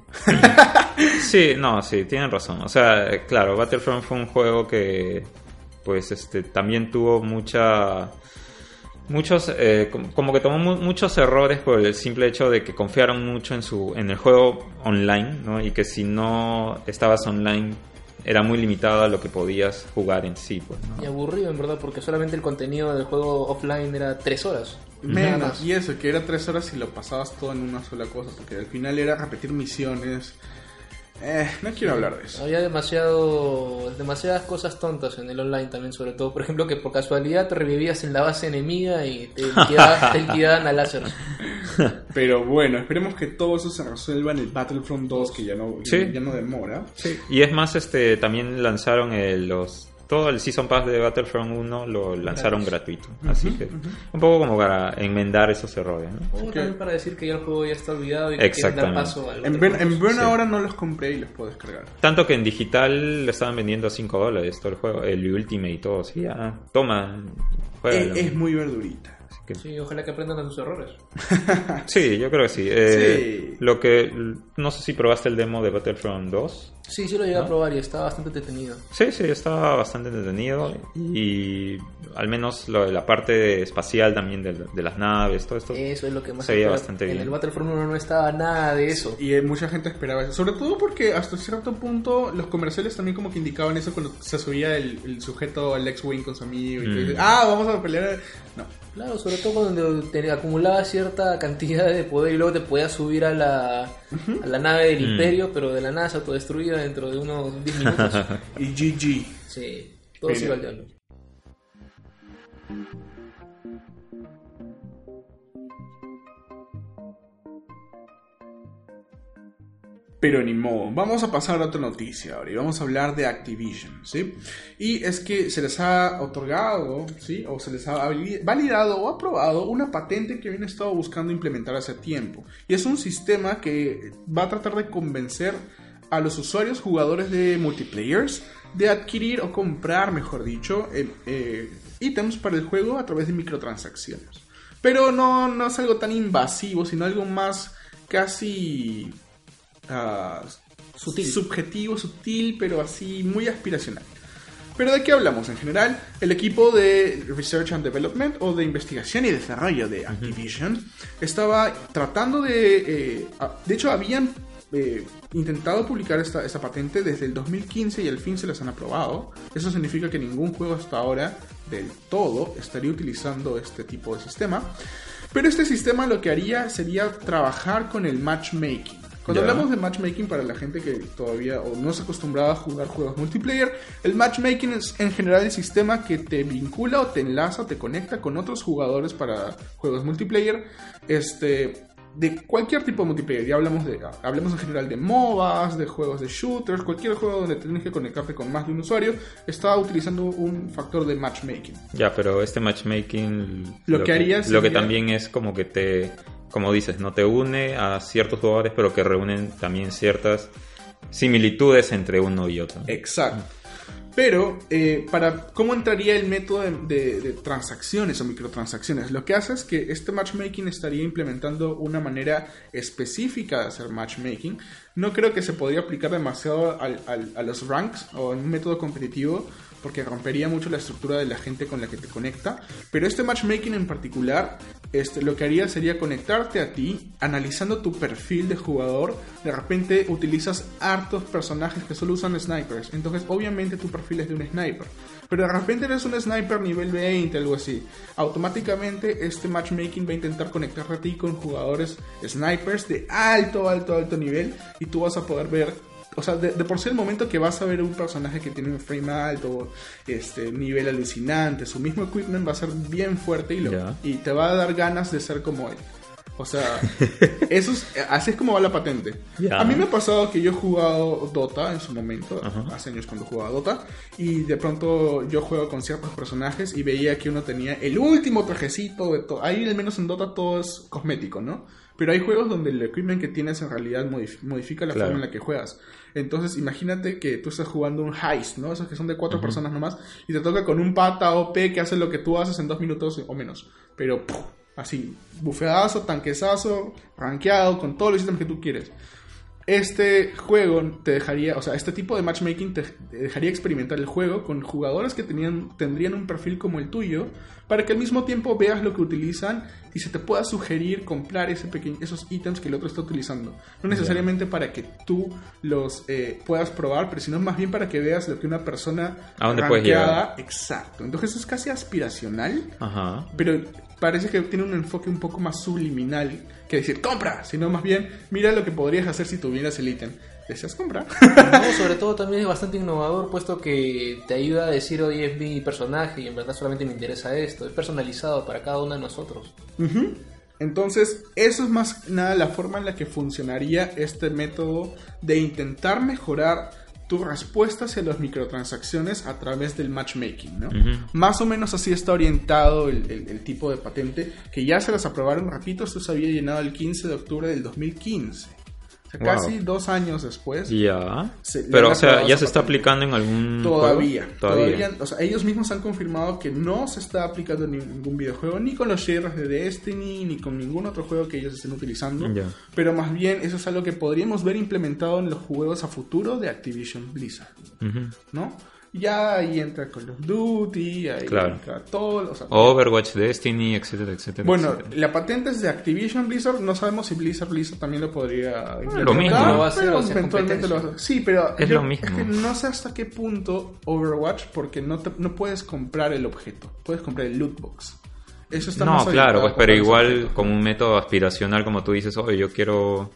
Sí, no, sí, tienen razón. O sea, eh, claro, Battlefront fue un juego que, pues, este, también tuvo mucha, muchos, eh, com- como que tomó mu- muchos errores por el simple hecho de que confiaron mucho en su, en el juego online, ¿no? Y que si no estabas online era muy limitado a lo que podías jugar en sí, pues, ¿no? Y aburrido en verdad, porque solamente el contenido del juego offline era tres horas. Nada Menos. más. Y eso, que era tres horas y lo pasabas todo en una sola cosa. Porque al final era repetir misiones. Eh, no quiero hablar de eso. Había demasiado, demasiadas cosas tontas en el online también, sobre todo, por ejemplo, que por casualidad te revivías en la base enemiga y te liquidaban, te liquidaban a láser. Pero bueno, esperemos que todo eso se resuelva en el Battlefront dos, que ya no, Sí. ya no demora. Sí. Y es más, este, también lanzaron el- los todo el Season Pass de Battlefront uno lo lanzaron gratuito. Así que un poco como para enmendar esos errores, ¿no? O Ok. también para decir que ya el juego ya está olvidado y que quieren dar Exactamente. paso al En otro Burn, juego. en Burn Sí. ahora no los compré y los puedo descargar. Tanto que en digital le estaban vendiendo a cinco dólares todo el juego, el Ultimate y todo. Así, ya, toma, juégalo. Es, es muy verdurita. Así que- Sí, ojalá que aprendan de sus errores. sí, yo creo que sí. Eh, Sí. Lo que no sé si probaste el demo de Battlefront dos. Sí, sí lo llegué ¿No? a probar y estaba bastante entretenido. Sí, sí, estaba bastante entretenido y al menos lo de la parte espacial también de, de las naves, todo esto. Eso es lo que más Se veía espera. bastante En bien. el Battlefront uno no estaba nada de eso. Y eh, mucha gente esperaba eso. Sobre todo porque hasta cierto punto los comerciales también como que indicaban eso cuando se subía el, el sujeto al X-Wing con su amigo. Y Mm. tú dices, ah, vamos a pelear. No. Claro, sobre todo cuando te acumulaba cierta cantidad de poder y luego te podías subir a la, a la nave del Mm. Imperio, pero de la nada se autodestruía dentro de unos diez minutos. Y G G. Sí, todo se Mira. iba al diablo. Pero ni modo. Vamos a pasar a otra noticia ahora y vamos a hablar de Activision, ¿sí? Y es que se les ha otorgado, ¿sí? O se les ha validado o aprobado una patente que habían estado buscando implementar hace tiempo. Y es un sistema que va a tratar de convencer a los usuarios jugadores de multiplayers de adquirir o comprar, mejor dicho, eh, eh, ítems para el juego a través de microtransacciones. Pero no, no es algo tan invasivo, sino algo más casi... Uh, sutil. subjetivo, sutil, pero así muy aspiracional. ¿Pero de qué hablamos? En general, el equipo de Research and Development o de investigación y desarrollo de Activision uh-huh. estaba tratando de... Eh, de hecho, habían eh, intentado publicar esta, esta patente desde el dos mil quince y al fin se las han aprobado. Eso significa que ningún juego hasta ahora del todo estaría utilizando este tipo de sistema. Pero este sistema lo que haría sería trabajar con el matchmaking. Cuando yeah. hablamos de matchmaking, para la gente que todavía o no se acostumbraba a jugar juegos multiplayer, el matchmaking es en general el sistema que te vincula o te enlaza, te conecta con otros jugadores para juegos multiplayer, este, de cualquier tipo de multiplayer. Ya hablamos de, hablamos en general de MOBAs, de juegos de shooters, cualquier juego donde tienes que conectarte con más de un usuario, está utilizando un factor de matchmaking. Ya, pero este matchmaking lo, lo que haría que, sería... lo que también es como que te... Como dices, no te une a ciertos jugadores, pero que reúnen también ciertas similitudes entre uno y otro. Exacto. Pero, eh, para ¿cómo entraría el método de, de, de transacciones o microtransacciones? Lo que hace es que este matchmaking estaría implementando una manera específica de hacer matchmaking. No creo que se podría aplicar demasiado al, al, a los ranks o en un método competitivo, porque rompería mucho la estructura de la gente con la que te conecta. Pero este matchmaking en particular, este, lo que haría sería conectarte a ti, analizando tu perfil de jugador. De repente utilizas hartos personajes que solo usan snipers, entonces obviamente tu perfil es de un sniper. Pero de repente eres un sniper nivel veinte, algo así. Automáticamente este matchmaking va a intentar conectarte a ti con jugadores snipers de alto, alto, alto nivel, y tú vas a poder ver... O sea, de, de por sí el momento que vas a ver un personaje que tiene un frame alto, este nivel alucinante, su mismo equipment va a ser bien fuerte y, lo, yeah. y te va a dar ganas de ser como él. O sea, eso es, así es como va la patente. Yeah. A mí me ha pasado que yo he jugado Dota en su momento, uh-huh. hace años cuando jugaba Dota, y de pronto yo juego con ciertos personajes y veía que uno tenía el último trajecito de todo. Ahí al menos en Dota todo es cosmético, ¿no? Pero hay juegos donde el equipment que tienes en realidad modif- modifica la claro. forma en la que juegas. Entonces imagínate que tú estás jugando un heist, ¿no? Esos que son de cuatro uh-huh. personas nomás, y te toca con un pata O P que hace lo que tú haces en dos minutos o menos. Pero ¡puf! Así, bufeadazo, tanquezazo, rankeado, con todos los ítems que tú quieres. Este juego te dejaría, o sea, este tipo de matchmaking te dejaría experimentar el juego con jugadores que tenían, tendrían un perfil como el tuyo, para que al mismo tiempo veas lo que utilizan y se te pueda sugerir comprar ese pequeño, esos ítems que el otro está utilizando. No necesariamente yeah. para que tú los eh, puedas probar, pero sino más bien para que veas lo que una persona ¿a dónde puedes llegar? Exacto. Entonces es casi aspiracional, Ajá. pero parece que tiene un enfoque un poco más subliminal que decir compra, sino más bien mira lo que podrías hacer si tuvieras el ítem. ¿Deseas comprar? No, sobre todo también es bastante innovador, puesto que te ayuda a decir, oye, es mi personaje y en verdad solamente me interesa esto. Es personalizado para cada uno de nosotros. Uh-huh. Entonces, eso es más nada la forma en la que funcionaría este método de intentar mejorar tu respuesta hacia las microtransacciones a través del matchmaking, ¿no? Uh-huh. Más o menos así está orientado el, el, el tipo de patente, que ya se las aprobaron rapidito. Esto se había llenado el quince de octubre del dos mil quince. O sea, wow. Casi dos años después. Ya. Pero, o sea, ¿ya se está aplicando en algún Todavía. juego? Todavía. Todavía. O sea, ellos mismos han confirmado que no se está aplicando en ningún videojuego, ni con los shares de Destiny, ni con ningún otro juego que ellos estén utilizando. Ya. Pero más bien, eso es algo que podríamos ver implementado en los juegos a futuro de Activision Blizzard. Uh-huh. ¿No? Ya ahí entra Call of Duty, ahí claro. entra todo, o sea, Overwatch, Destiny, etcétera, etcétera. Bueno, etcétera. La patente es de Activision Blizzard, no sabemos si Blizzard Blizzard también lo podría implementar. Lo mismo. Lo va a hacer, pero o sea, eventualmente lo va a hacer. Sí, pero es yo, lo mismo. Es que no sé hasta qué punto Overwatch, porque no te, no puedes comprar el objeto, puedes comprar el loot box. Eso está no, más claro, pues, pero igual objeto. Como un método aspiracional, como tú dices, oye, yo quiero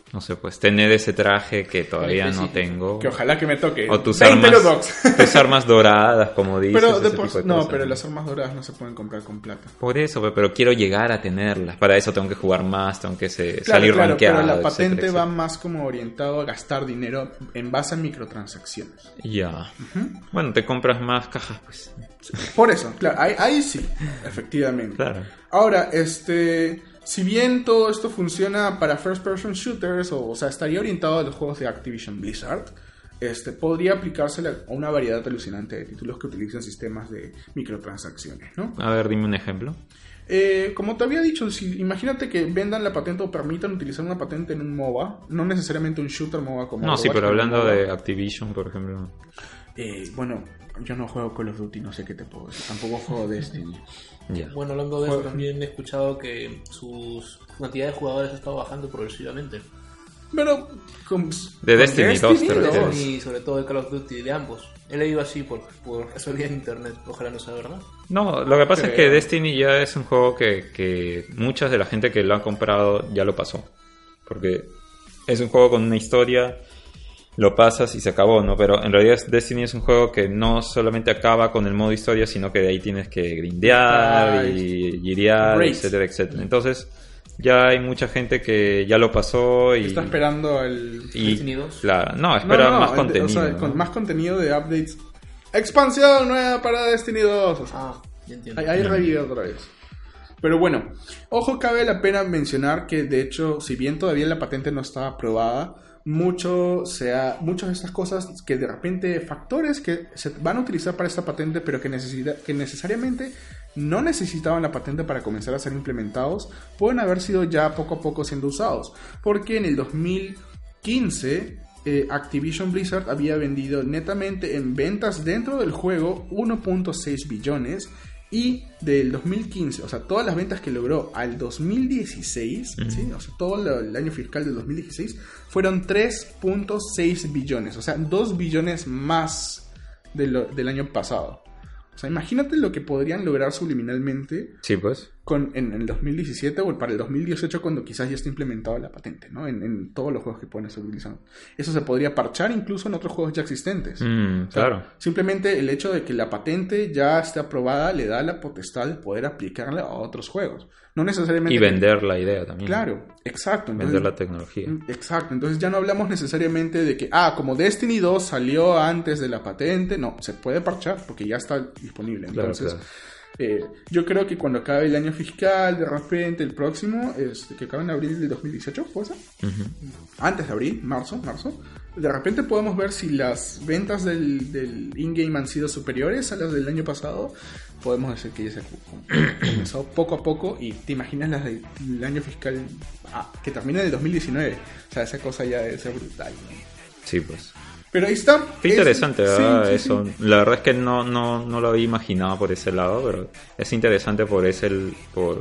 no sé, pues tener ese traje que todavía no tengo. Que ojalá que me toque. O tus armas, tus armas doradas, como dices. Pero de por, de no, cosas, pero ¿no? Las armas doradas no se pueden comprar con plata. Por eso, pero quiero llegar a tenerlas. Para eso tengo que jugar más, tengo que se, claro, salir claro, rankeado. Pero la patente etcétera, va etcétera. más como orientado a gastar dinero en base a microtransacciones. Ya. Uh-huh. Bueno, te compras más cajas, pues. Por eso, claro, ahí, ahí sí, efectivamente. Claro. Ahora, este... Si bien todo esto funciona para first person shooters, o, o sea, estaría orientado a los juegos de Activision Blizzard, este, podría aplicarse a una variedad alucinante de títulos que utilizan sistemas de microtransacciones, ¿no? A ver, dime un ejemplo. Eh, como te había dicho, si, imagínate que vendan la patente o permitan utilizar una patente en un MOBA, no necesariamente un shooter MOBA como... No, Overwatch, sí, pero hablando MOBA. de Activision, por ejemplo. Eh, bueno, yo no juego Call of Duty, no sé qué te puedo decir. Tampoco juego Destiny. Yeah. Bueno, hablando de eso, también he escuchado que sus cantidad de jugadores ha estado bajando progresivamente. Pero con, de con Destiny, Destiny dos, te refieres. Y sobre todo de Call of Duty, de ambos. He leído así por, por casualidad en internet, ojalá no sea verdad. No, lo que pasa Pero... es que Destiny ya es un juego que, que muchas de la gente que lo ha comprado ya lo pasó. Porque es un juego con una historia, lo pasas y se acabó, ¿no? Pero en realidad Destiny es un juego que no solamente acaba con el modo historia, sino que de ahí tienes que grindear Ay. y girear, Great. etcétera, etcétera. Entonces ya hay mucha gente que ya lo pasó y... está esperando el... y, Destiny dos. Claro, no, espera no, no, más el- contenido. O sea, ¿no? con más contenido de updates. Expansión nueva para Destiny dos. O sea, Ah, ya entiendo. ahí, ahí revive otra vez. Pero bueno, ojo, cabe la pena mencionar que de hecho, si bien todavía la patente no está aprobada, mucho sea, muchas de estas cosas que de repente, factores que se van a utilizar para esta patente, pero que, necesita, que necesariamente no necesitaban la patente para comenzar a ser implementados, pueden haber sido ya poco a poco siendo usados. Porque en el dos mil quince... Eh, Activision Blizzard había vendido netamente en ventas dentro del juego uno punto seis billones y del dos mil quince, o sea, todas las ventas que logró al dos mil dieciséis, mm. ¿sí? O sea, todo lo, el año fiscal del dos mil dieciséis fueron tres punto seis billones, o sea, dos billones más de lo, del año pasado. O sea, imagínate lo que podrían lograr subliminalmente Sí, pues. con, en, en el dos mil diecisiete o para el dos mil dieciocho, cuando quizás ya esté implementada la patente, ¿no? En, en todos los juegos que pueden estar utilizando. Eso se podría parchar incluso en otros juegos ya existentes. Mm, O sea, claro. simplemente el hecho de que la patente ya esté aprobada le da la potestad de poder aplicarla a otros juegos. No necesariamente... Y vender la idea también. Claro, exacto. Entonces, Vender la tecnología. Exacto, entonces ya no hablamos necesariamente de que, ah, como Destiny dos salió antes de la patente, no, se puede parchar porque ya está disponible. Claro, Entonces, claro. Eh, yo creo que cuando acabe el año fiscal, de repente el próximo, este, que acaba en abril del dos mil dieciocho, ¿fue eso? Uh-huh. Antes de abril, marzo, marzo, de repente podemos ver si las ventas del, del in-game han sido superiores a las del año pasado. Podemos decir que ya se ha comenzado poco a poco, y te imaginas las del año fiscal ah, que termina en el dos mil diecinueve. O sea, esa cosa ya debe ser brutal, ¿no? Sí, pues. Pero ahí está. Qué interesante, es, ¿verdad? sí, sí, Eso. sí. La verdad es que no, no, no lo había imaginado por ese lado, pero es interesante por ese, por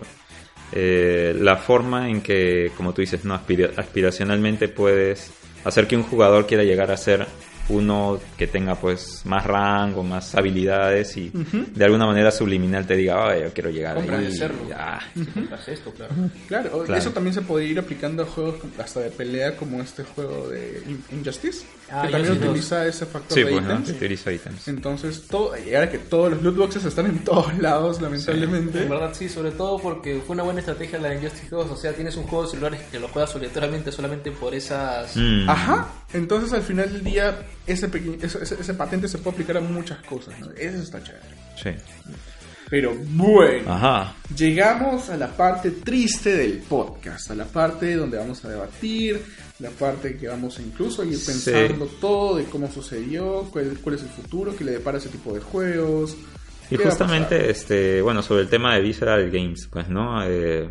eh, la forma en que, como tú dices, no aspira, aspiracionalmente puedes hacer que un jugador quiera llegar a ser uno que tenga pues más rango, más habilidades y Uh-huh. de alguna manera subliminal te diga, oh, yo quiero llegar Compras ahí. de serlo. Ah, Si compras esto, claro. Claro, Claro. eso también se podría ir aplicando a juegos hasta de pelea, como este juego de In- Injustice, Ah, que también Injustice utiliza ese factor sí, de pues, ¿no? ítems. Utiliza ítems. Entonces, todo, y ahora que todos los loot boxes están en todos lados, lamentablemente. En verdad sí, sobre todo porque fue una buena estrategia la de Injustice dos. O sea, tienes un juego de celulares que lo juegas aleatoriamente solamente por esas... Mm. Ajá, entonces al final del día ese, pequeño, ese, ese, ese patente se puede aplicar a muchas cosas, ¿no? Eso está chévere. Sí. Pero bueno, Ajá. llegamos a la parte triste del podcast, a la parte donde vamos a debatir, la parte que vamos a incluso ir Sí. pensando todo de cómo sucedió, cuál, cuál es el futuro, qué le depara ese tipo de juegos. Y qué va a justamente, pasar. este, bueno, sobre el tema de Visceral Games, pues, ¿no? Eh,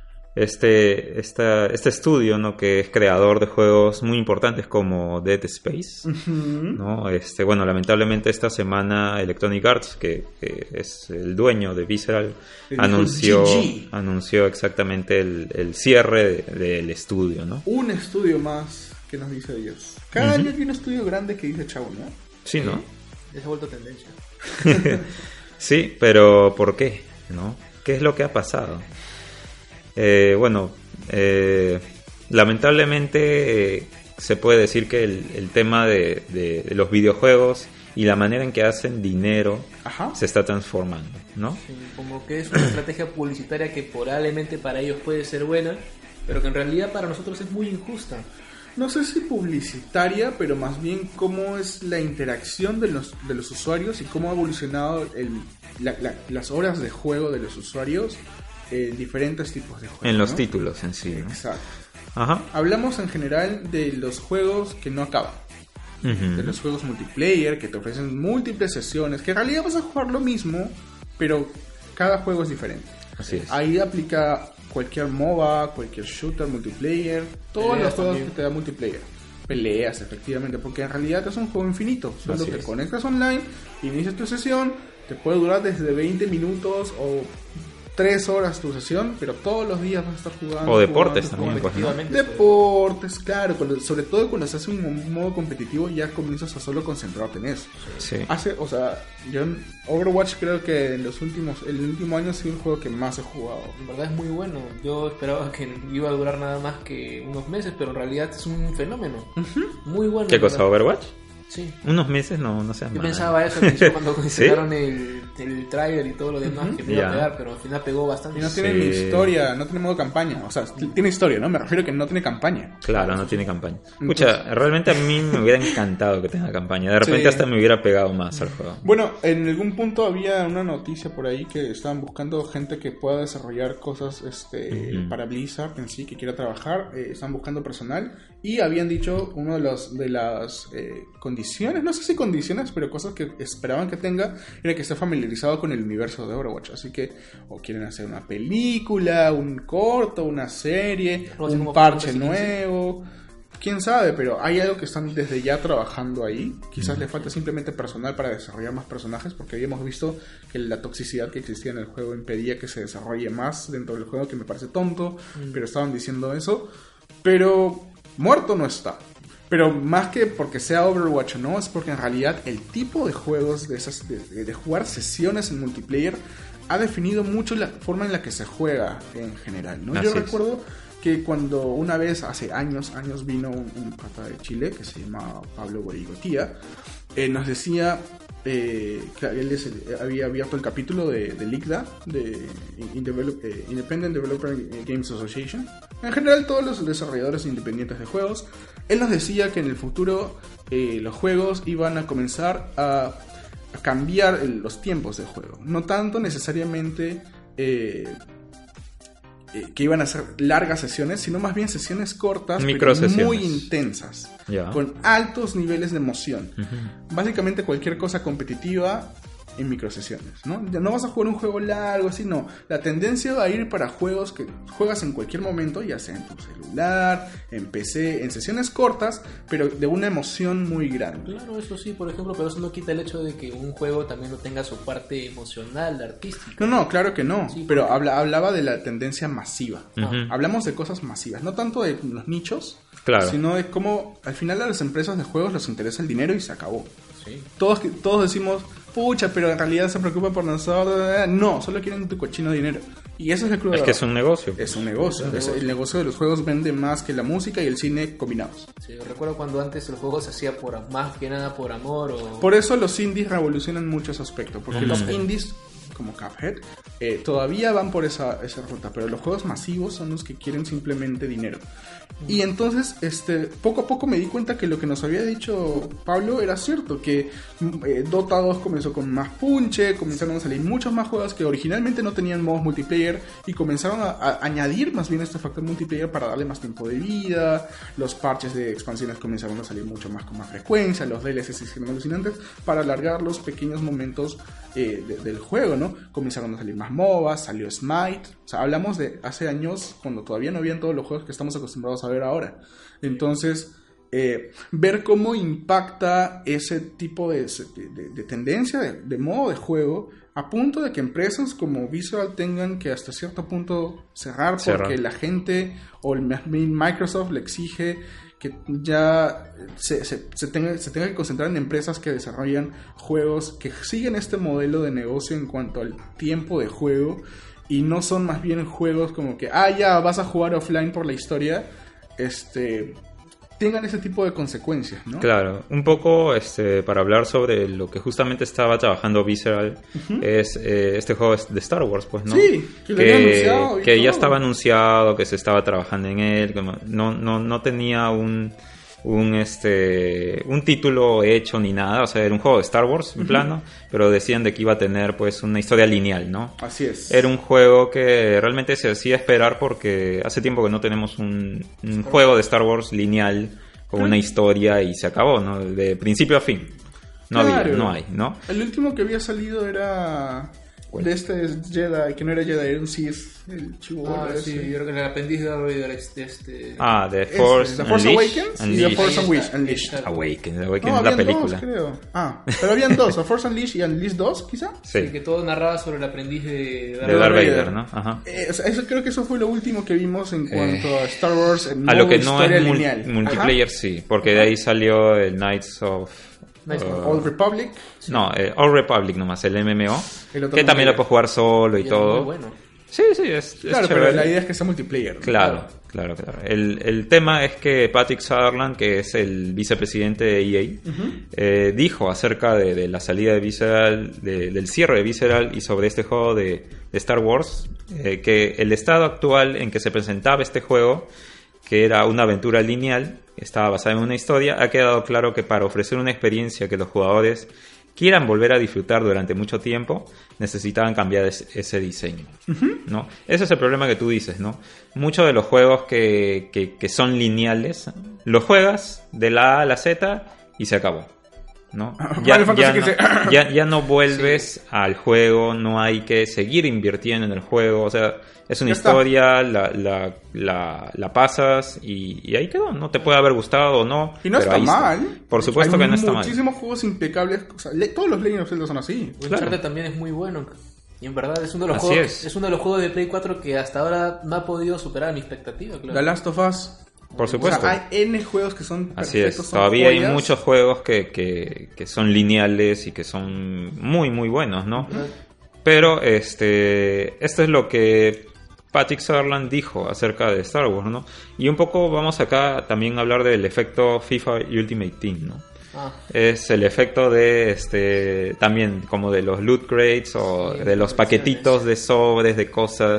este, esta, este estudio, ¿no? Que es creador de juegos muy importantes como Dead Space, Ujú. ¿no? Este, bueno, lamentablemente esta semana Electronic Arts, que, que es el dueño de Visceral, El anunció, G G. anunció exactamente el, el cierre de- del estudio, ¿no? Un estudio más que nos dice Dios. Cada Ujú. año hay un estudio grande que dice chau, ¿no? Sí, ¿no? Ya se ha vuelto tendencia. Sí, pero ¿por qué? ¿No? ¿Qué es lo que ha pasado? Eh, bueno, eh, lamentablemente eh, se puede decir que el, el tema de, de, de los videojuegos y la manera en que hacen dinero Ajá. se está transformando, ¿no? Sí, como que es una estrategia publicitaria que probablemente para ellos puede ser buena, pero que en realidad para nosotros es muy injusta. No sé si publicitaria, pero más bien cómo es la interacción de los, de los usuarios y cómo ha evolucionado el, la, la, las horas de juego de los usuarios en diferentes tipos de juegos. En los ¿no? títulos en sí, ¿no? Exacto. Ajá. Hablamos en general de los juegos que no acaban. Uh-huh. De los juegos multiplayer que te ofrecen múltiples sesiones, que en realidad vas a jugar lo mismo, pero cada juego es diferente. Así es. Ahí aplica cualquier MOBA, cualquier shooter multiplayer, todos Peleas los juegos también. que te da multiplayer. Peleas, efectivamente, porque en realidad es un juego infinito. Solo Así te es. conectas online, inicias tu sesión, te puede durar desde veinte minutos o tres horas tu sesión, pero todos los días vas a estar jugando. O deportes jugando, también, pues, ¿no? Efectivamente. Deportes, claro, cuando- sobre todo cuando se hace un modo competitivo ya comienzas a solo concentrarte en eso. Sí. Hace, o sea, yo en Overwatch creo que en los últimos, el último año ha sido el juego que más he jugado. En verdad es muy bueno. Yo esperaba que iba a durar nada más que unos meses, pero en realidad es un fenómeno. Muy bueno. ¿Qué en cosa, verdad. Overwatch? Sí. Unos meses, no, no seas Yo mal. pensaba eso al inicio cuando ¿Sí? sacaron el, el trailer y todo lo demás, Ujú. que me iba Ya. a pegar, pero al final pegó bastante. Y no tiene Sí. ni historia, no tiene modo campaña. O sea, t- tiene historia, ¿no? Me refiero a que no tiene campaña. Claro, no tiene campaña. Escucha, realmente a mí me hubiera encantado que tenga campaña. De repente Sí. hasta me hubiera pegado más al juego. Bueno, en algún punto había una noticia por ahí que estaban buscando gente que pueda desarrollar cosas este, Ujú. para Blizzard en sí, que quiera trabajar. Eh, están buscando personal y habían dicho una de, los, de las eh, condiciones, no sé si condiciones, pero cosas que esperaban que tenga, era que esté familiarizado con el universo de Overwatch. Así que o quieren hacer una película, un corto, una serie, No sé un cómo parche fue, nuevo. Quién sabe, pero hay algo que están desde ya trabajando ahí. Quizás le falta simplemente personal para desarrollar más personajes, porque habíamos visto que la toxicidad que existía en el juego impedía que se desarrolle más dentro del juego, que me parece tonto, pero estaban diciendo eso. Pero muerto no está. Pero más que porque sea Overwatch o no, es porque en realidad el tipo de juegos, de, esas, de, de jugar sesiones en multiplayer, ha definido mucho la forma en la que se juega en general, ¿no? Así Yo es. recuerdo que cuando una vez, hace años, años vino un, un pata de Chile que se llama Pablo Borigotía, eh, nos decía eh, que él es el- había abierto el capítulo de, de I C D A, de In- Develop- eh, Independent Developer Games Association. En general, todos los desarrolladores independientes de juegos. Él nos decía que en el futuro eh, los juegos iban a comenzar a, a cambiar el- los tiempos de juego. No tanto necesariamente eh, eh, que iban a ser largas sesiones, sino más bien sesiones cortas, pero Microsesiones. muy intensas, Ya. con altos niveles de emoción. Ujú. Básicamente cualquier cosa competitiva en microsesiones, ¿no? Ya no vas a jugar un juego largo, así no. La tendencia va a ir para juegos que juegas en cualquier momento, ya sea en tu celular, en P C, en sesiones cortas, pero de una emoción muy grande. Claro, eso sí, por ejemplo, pero eso no quita el hecho de que un juego también no tenga su parte emocional, artística. No, no, claro que no, Sí, pero habla, hablaba de la tendencia masiva. Ujú. Hablamos de cosas masivas, no tanto de los nichos, Claro. sino de cómo al final a las empresas de juegos les interesa el dinero y se acabó. Sí. Todos, todos decimos, pucha, pero en realidad se preocupan por nosotros. No, solo quieren tu cochino dinero. Y eso es el club Es de que verdad. es un negocio. Es un negocio. Es un Es- negocio. el negocio de los juegos vende más que la música y el cine combinados. Sí, yo recuerdo cuando antes el juego se hacía por más que nada por amor o... Por eso los indies revolucionan mucho ese aspecto. Porque Ujú. los indies, como Cuphead, eh, todavía van por esa, esa ruta. Pero los juegos masivos son los que quieren simplemente dinero. Y entonces, este, poco a poco me di cuenta que lo que nos había dicho Pablo era cierto, que eh, Dota dos comenzó con más punche, comenzaron a salir muchos más juegos que originalmente no tenían modos multiplayer y comenzaron a, a añadir más bien este factor multiplayer para darle más tiempo de vida, los parches de expansiones comenzaron a salir mucho más con más frecuencia, los D L Cs se hicieron alucinantes para alargar los pequeños momentos eh, de- del juego, ¿no? Comenzaron a salir más MOBAs, salió Smite, o sea, hablamos de hace años cuando todavía no habían todos los juegos que estamos acostumbrados a ver ahora. Entonces, eh, ver cómo impacta ese tipo de, de, de tendencia, de, de modo de juego, a punto de que empresas como Visual tengan que hasta cierto punto cerrar Cerrar. porque la gente o el Microsoft le exige que ya se, se, se, tenga, se tenga que concentrar en empresas que desarrollan juegos que siguen este modelo de negocio en cuanto al tiempo de juego y no son más bien juegos como que, ah, ya vas a jugar offline por la historia. este tengan ese tipo de consecuencias, ¿no? Claro, un poco este, para hablar sobre lo que justamente estaba trabajando Visceral, uh-huh. es eh, este juego de Star Wars, pues, ¿no? Sí, que, que, anunciado que ya todo. estaba anunciado, que se estaba trabajando en él, que no, no, no tenía un, un, este, un título hecho ni nada, o sea, era un juego de Star Wars en uh-huh. plano, pero decían de que iba a tener pues una historia lineal, ¿no? Así es. Era un juego que realmente se hacía esperar porque hace tiempo que no tenemos un, un juego de Star Wars lineal con una historia y se acabó, ¿no? De principio a fin. No claro. había, no hay, ¿no? El último que había salido era de este Jedi, que no era Jedi, era un Sith, el chivo. Ah, sí, yo creo que el aprendiz de Darth Vader de este... Ah, The Force, este, The Force Awakens y The Force Unleashed. Unleashed. Awakens, Awakens no, es la película. Dos, creo. Ah, pero habían dos, The Force Unleashed y Unleashed dos, quizá. Sí. sí, que todo narraba sobre el aprendiz de Darth, de Darth Vader, Vader, ¿no? Ajá. Eh, o sea, eso, creo que eso fue lo último que vimos en cuanto eh, a Star Wars en a lo que no es lineal. multiplayer, Ajá. sí, porque Ajá. de ahí salió el Knights of... Nice uh, Old Republic. No, eh, Old Republic nomás, el M M O. El que también lo puedes jugar solo y, y todo. Muy bueno. Sí, sí, es, claro, es pero la idea es que sea multiplayer, ¿no? Claro, claro, claro. El, el tema es que Patrick Sutherland, que es el vicepresidente de E A, uh-huh. eh, dijo acerca de, de la salida de Visceral, de, del cierre de Visceral y sobre este juego de, de Star Wars, eh, que el estado actual en que se presentaba este juego, que era una aventura lineal, estaba basada en una historia, ha quedado claro que para ofrecer una experiencia que los jugadores quieran volver a disfrutar durante mucho tiempo, necesitaban cambiar es, ese diseño, uh-huh. ¿no? Ese es el problema que tú dices, ¿no? Muchos de los juegos que, que, que son lineales, los juegas de la A a la Z y se acabó, ¿no? Ya, ya, no, ya, ya no vuelves sí. al juego, no hay que seguir invirtiendo en el juego, o sea, es una ya historia, la, la, la, la pasas y, y ahí quedó. No te puede haber gustado o no. Y no pero está mal. Está. Por supuesto hay que no está mal. Muchísimos juegos impecables. O sea, le, todos los Legend of Zelda son así. Uncharted claro. también es muy bueno. Y en verdad es uno de los juegos es. es uno de los juegos de Play cuatro que hasta ahora no ha podido superar mi expectativa. Claro. The Last of Us. Por supuesto. O sea, hay N juegos que son Así es. Todavía joyas. Hay muchos juegos que, que, que son lineales y que son muy, muy buenos, ¿no? Uh-huh. Pero este esto es lo que Patrick Sutherland dijo acerca de Star Wars, ¿no? Y un poco vamos acá también a hablar del efecto FIFA Ultimate Team, ¿no? Ah. Es el efecto de este también como de los loot crates o sí, de los paquetitos de sobres de cosas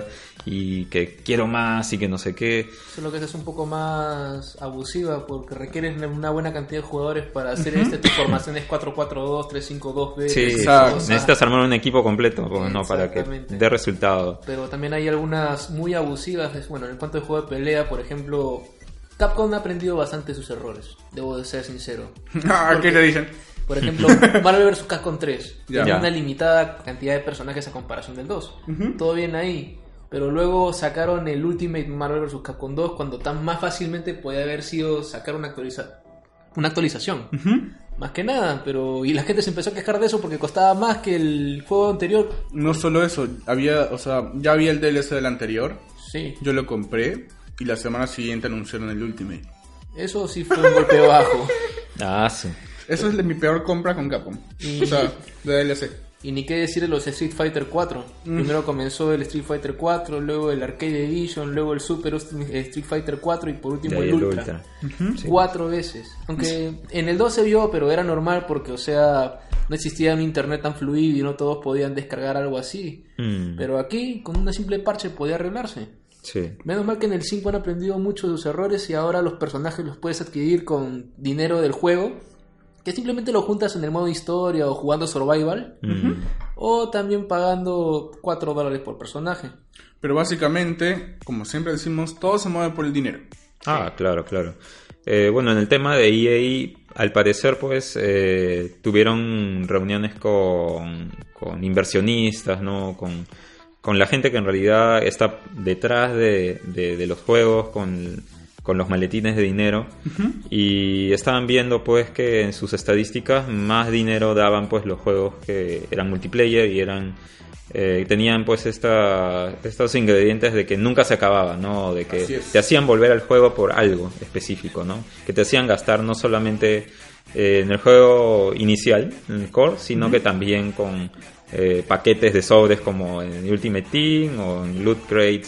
y que quiero más y que no sé qué. Solo que es un poco más abusiva porque requieren una buena cantidad de jugadores para hacer uh-huh. este tipo de formaciones cuatro cuatro dos, tres cinco dos B. Sí, exacto. Necesitas armar un equipo completo, pues, ¿no? Para que dé resultado. Pero también hay algunas muy abusivas. Bueno, en cuanto al juego de pelea, por ejemplo, Capcom ha aprendido bastante de sus errores, debo de ser sincero. Ah, ¿qué te dicen? Por ejemplo, Marvel versus. Capcom tres yeah. Tiene una limitada cantidad de personajes a comparación del dos. Uh-huh. Todo bien ahí. Pero luego sacaron el Ultimate Marvel versus. Capcom dos cuando tan más fácilmente podía haber sido sacar una, actualiza- una actualización. Uh-huh. Más que nada, pero y la gente se empezó a quejar de eso porque costaba más que el juego anterior. No solo eso, había, o sea, ya había el D L C del anterior. Sí. Yo lo compré y la semana siguiente anunciaron el Ultimate. Eso sí fue un golpe bajo. Ah, sí. Eso es mi peor compra con Capcom. Y... O sea, de D L C. Y ni qué decir de los Street Fighter cuatro. Mm. Primero comenzó el Street Fighter cuatro, luego el Arcade Edition, luego el Super Street Fighter cuatro y por último el, el Ultra. Ultra. Uh-huh. Sí. Cuatro veces. Aunque en el dos se vio, pero era normal porque, o sea, no existía un internet tan fluido y no todos podían descargar algo así. Mm. Pero aquí, con una simple parche, podía arreglarse. Sí. Menos mal que en el cinco han aprendido mucho de sus errores y ahora los personajes los puedes adquirir con dinero del juego, que simplemente lo juntas en el modo historia o jugando survival, mm. o también pagando cuatro dólares por personaje. Pero básicamente, como siempre decimos, todo se mueve por el dinero. Ah, sí. claro, claro. Eh, bueno, en el tema de E A, al parecer, pues, eh, tuvieron reuniones con, con inversionistas, ¿no? Con, con la gente que en realidad está detrás de, de, de los juegos, con... con los maletines de dinero, uh-huh. y estaban viendo pues que en sus estadísticas más dinero daban pues los juegos que eran multiplayer y eran eh, tenían pues esta, estos ingredientes de que nunca se acababa, ¿no? De que te hacían volver al juego por algo específico, ¿no? Que te hacían gastar no solamente eh, en el juego inicial, en el core, sino uh-huh. que también con eh, paquetes de sobres como en Ultimate Team o en Loot Crates.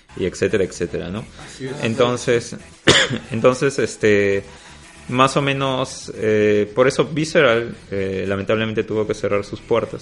y etcétera, etcétera, ¿no? Entonces, entonces, este, más o menos, eh, por eso Visceral eh, lamentablemente tuvo que cerrar sus puertas.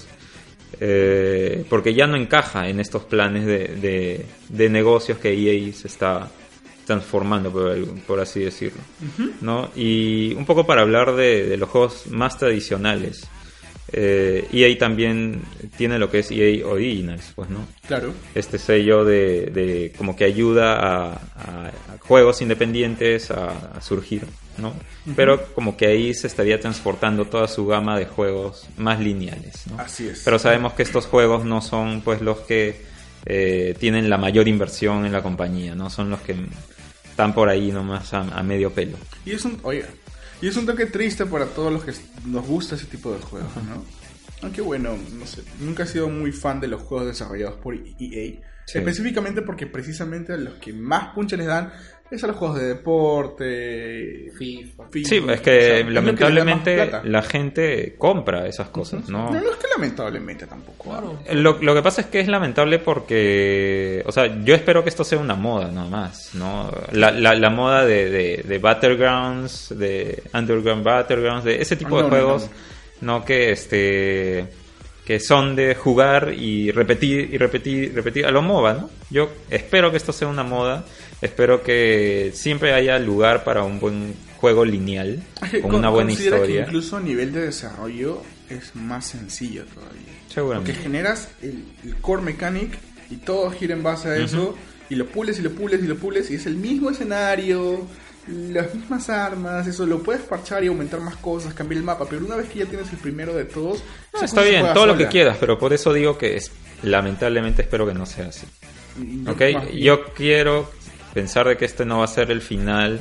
Eh, porque ya no encaja en estos planes de, de, de negocios que E A se está transformando, por, por así decirlo, uh-huh. ¿no? Y un poco para hablar de, de los juegos más tradicionales, eh, E A también tiene lo que es E A Originals, pues, ¿no? Claro. Este sello de, de como que ayuda a, a, a juegos independientes a, a surgir, ¿no? Uh-huh. Pero como que ahí se estaría transportando toda su gama de juegos más lineales, ¿no? Así es. Pero sabemos que estos juegos no son pues los que eh, tienen la mayor inversión en la compañía, ¿no? Son los que están por ahí nomás a, a medio pelo. Y es un, oiga, y es un toque triste para todos los que nos gusta ese tipo de juegos, ¿no? Aunque bueno, no sé, nunca he sido muy fan de los juegos desarrollados por E A. Sí. Específicamente porque precisamente a los que más punches les dan es a los juegos de deporte, FIFA. FIFA sí, es que, o sea, lamentablemente es que la gente compra esas cosas, uh-huh. ¿no? No, no es que lamentablemente tampoco. Claro. Lo, lo que pasa es que es lamentable porque, o sea, yo espero que esto sea una moda nada más, ¿no? La, la, la moda de, de, de Battlegrounds, de Underground Battlegrounds, de ese tipo oh, no, de juegos, no, no. no que este... que son de jugar y repetir y repetir repetir a lo MOBA, ¿no? Yo espero que esto sea una moda, espero que siempre haya lugar para un buen juego lineal, con, con una buena historia. Que incluso a nivel de desarrollo es más sencillo todavía. Seguramente. Porque generas el, el core mechanic y todo gira en base a eso, uh-huh. y lo pules y lo pules y lo pules y es el mismo escenario, las mismas armas, eso lo puedes parchar y aumentar más cosas, cambiar el mapa, pero una vez que ya tienes el primero de todos, no, está bien, todo sola. Lo que quieras, pero por eso digo que es, lamentablemente espero que no sea así. Yo, ¿ok? Yo quiero pensar de que este no va a ser el final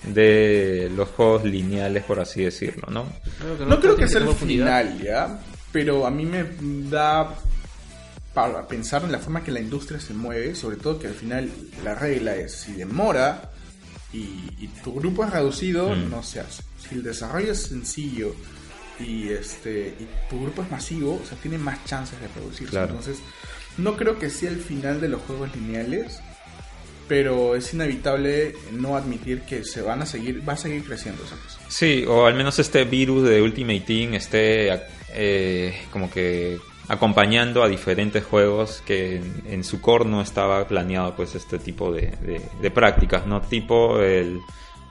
de los juegos lineales, por así decirlo, ¿no? Creo que no, no creo que sea el final, ¿ya? Pero a mí me da para pensar en la forma que la industria se mueve, sobre todo que al final la regla es si demora Y, y tu grupo es reducido, mm. no se hace. Si el desarrollo es sencillo y este y tu grupo es masivo, o sea, tiene más chances de producirse. Claro. Entonces, no creo que sea el final de los juegos lineales, pero es inevitable no admitir que se van a seguir, va a seguir creciendo esa cosa. Sí, o al menos este virus de Ultimate Team esté eh, como que acompañando a diferentes juegos que en, en su core no estaba planeado pues este tipo de, de, de prácticas, ¿no? Tipo el,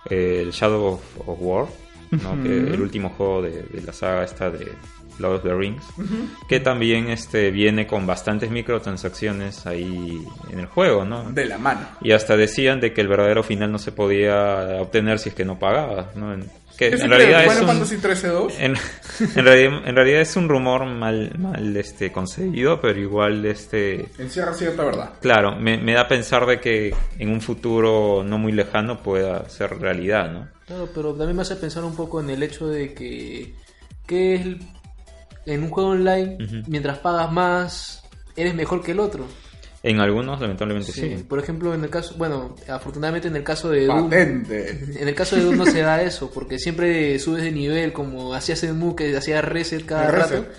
el Shadow of, of War, ¿no? Uh-huh. Que el último juego de, de la saga esta de Lord of the Rings, uh-huh. que también este viene con bastantes microtransacciones ahí en el juego, ¿no? De la mano. Y hasta decían de que el verdadero final no se podía obtener si es que no pagabas, ¿no? En, que en realidad es un, trece dos? En, en, realidad, en realidad es un rumor mal, mal este, concebido, pero igual este encierra cierta verdad. Claro, me, me da a pensar de que en un futuro no muy lejano pueda ser realidad, ¿no? Claro, pero también me hace pensar un poco en el hecho de que, que es el, en un juego online, uh-huh. mientras pagas más, eres mejor que el otro. En algunos, lamentablemente, sí. sí. Por ejemplo, en el caso, bueno, afortunadamente en el caso de Doom, Patente. en el caso de Doom no se da eso, porque siempre subes de nivel, como hacías en Mu, que hacías reset cada rato, reset.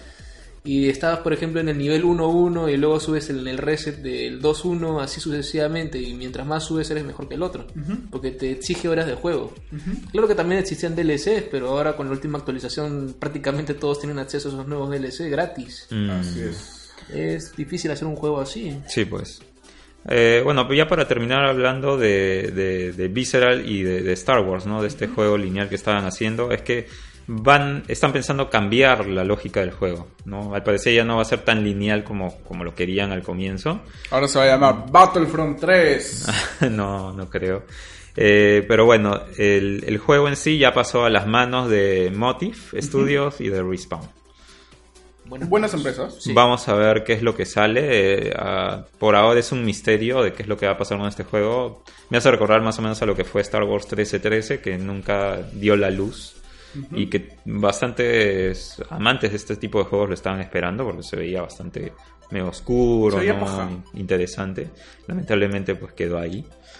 Y estabas, por ejemplo, en el nivel uno uno y luego subes en el reset del dos uno, así sucesivamente, y mientras más subes eres mejor que el otro, uh-huh. porque te exige horas de juego. Uh-huh. Claro que también existían D L Cs, pero ahora con la última actualización prácticamente todos tienen acceso a esos nuevos D L C gratis. Mm. Así es. Es difícil hacer un juego así. Sí, pues. Eh, bueno, ya para terminar hablando de, de, de Visceral y de, de Star Wars, ¿no? De este uh-huh. juego lineal que estaban haciendo, es que van están pensando cambiar la lógica del juego, ¿no? Al parecer ya no va a ser tan lineal como, como lo querían al comienzo. Ahora se va a llamar Battlefront tres. no, no creo. Eh, pero bueno, el, el juego en sí ya pasó a las manos de Motive Studios uh-huh. y de Respawn. Buenas, Buenas empresas. Sí. Vamos a ver qué es lo que sale. Eh, uh, por ahora es un misterio de qué es lo que va a pasar con este juego. Me hace recordar más o menos a lo que fue Star Wars trece trece, que nunca dio la luz. Uh-huh. Y que bastantes amantes de este tipo de juegos lo estaban esperando porque se veía bastante medio oscuro, ¿no? Interesante. Lamentablemente pues quedó ahí.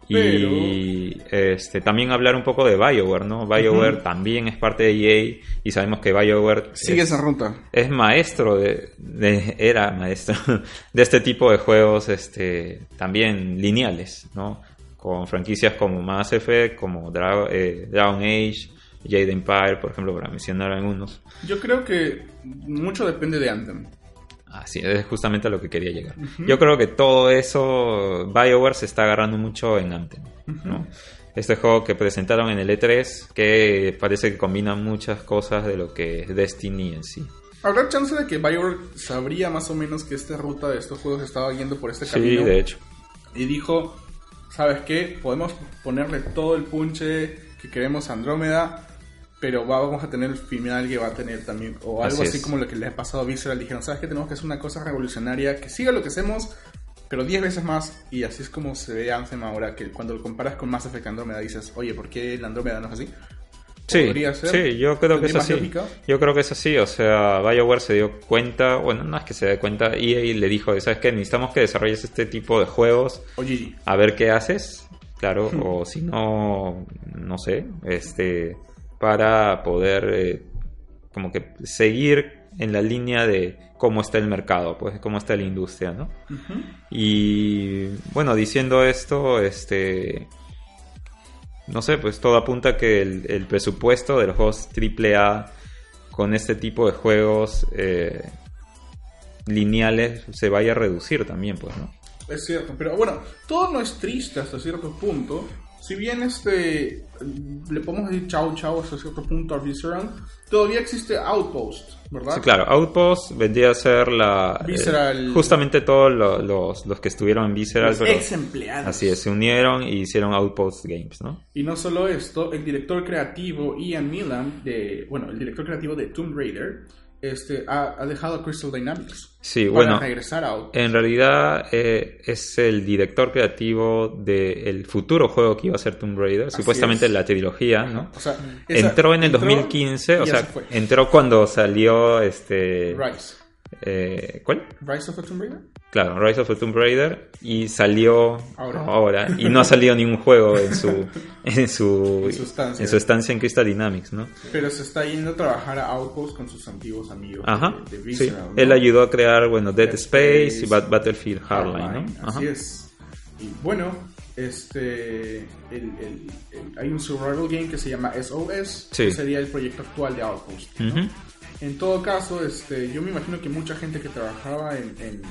Pero... Y este, también hablar un poco de BioWare, ¿no? BioWare uh-huh. también es parte de E A y sabemos que BioWare sigue es, esa ruta. Es maestro de, de era maestro de este tipo de juegos este también lineales, ¿no? Con franquicias como Mass Effect, como Dra- eh, Dragon Age, Jade Empire, por ejemplo, para mencionar algunos. Yo creo que mucho depende de Anthem. Así es justamente a lo que quería llegar. Uh-huh. Yo creo que todo eso, BioWare se está agarrando mucho en Anthem, uh-huh. ¿no? Este juego que presentaron en el E tres, que parece que combina muchas cosas de lo que es Destiny en sí. ¿Habrá chance de que BioWare sabría más o menos que esta ruta de estos juegos estaba yendo por este camino? Sí, de hecho. Y dijo, ¿sabes qué? Podemos ponerle todo el punche que queremos a Andrómeda, pero vamos a tener el final que va a tener también, o algo así, así como lo que le ha pasado a Visceral. Dijeron, ¿sabes qué? Tenemos que hacer una cosa revolucionaria que siga lo que hacemos, pero diez veces más. Y así es como se ve Anthem ahora, que cuando lo comparas con Mass Effect Andrómeda dices, oye, ¿por qué el Andrómeda no es así? Sí, sí, yo creo que es así. Lógica? Yo creo que es así, o sea, BioWare se dio cuenta, bueno, no es que se dé cuenta, E A le dijo, ¿sabes qué? Necesitamos que desarrolles este tipo de juegos, Oye. a ver qué haces, claro, o si no, no sé, este... para poder eh, como que seguir en la línea de cómo está el mercado, pues cómo está la industria, ¿no? Uh-huh. Y bueno, diciendo esto, este no sé, pues todo apunta a que el, el presupuesto de los juegos triple A con este tipo de juegos eh, lineales se vaya a reducir también, pues, ¿no? Es cierto, pero bueno, todo no es triste hasta cierto punto. Si bien este le podemos decir chau chau hasta cierto punto a Visceral, todavía existe Outpost, ¿verdad? Sí, claro, Outpost vendría a ser la Visceral... eh, justamente todos los, los, los que estuvieron en Visceral, los ex empleados. Así es, se unieron y hicieron Outpost Games, ¿no? Y no solo esto, el director creativo Ian Millam, de, bueno, el director creativo de Tomb Raider, este ha, ha dejado a Crystal Dynamics. Sí, para bueno, regresar a Outpost. En realidad eh, es el director creativo del futuro juego que iba a ser Tomb Raider, así supuestamente es. La trilogía, ¿no? O sea, esa, entró en el entró dos mil quince, o sea, entró cuando salió este Rise. Eh, ¿Cuál? Rise of the Tomb Raider. Claro, Rise of the Tomb Raider, y salió ahora, ahora y no ha salido ningún juego en su en su, en su estancia. en su estancia en Crystal Dynamics, ¿no? Pero se está yendo a trabajar a Outpost con sus antiguos amigos. Ajá. De, de Visceral, sí. ¿no? Él ayudó a crear, bueno, Dead, Dead Space, Space y Battlefield Hardline, Hardline, ¿no? Así Ajá. es. Y bueno, este el, el, el, hay un survival game que se llama S O S, sí. que sería el proyecto actual de Outpost, ¿no? Uh-huh. En todo caso, este, yo me imagino que mucha gente que trabajaba en, en,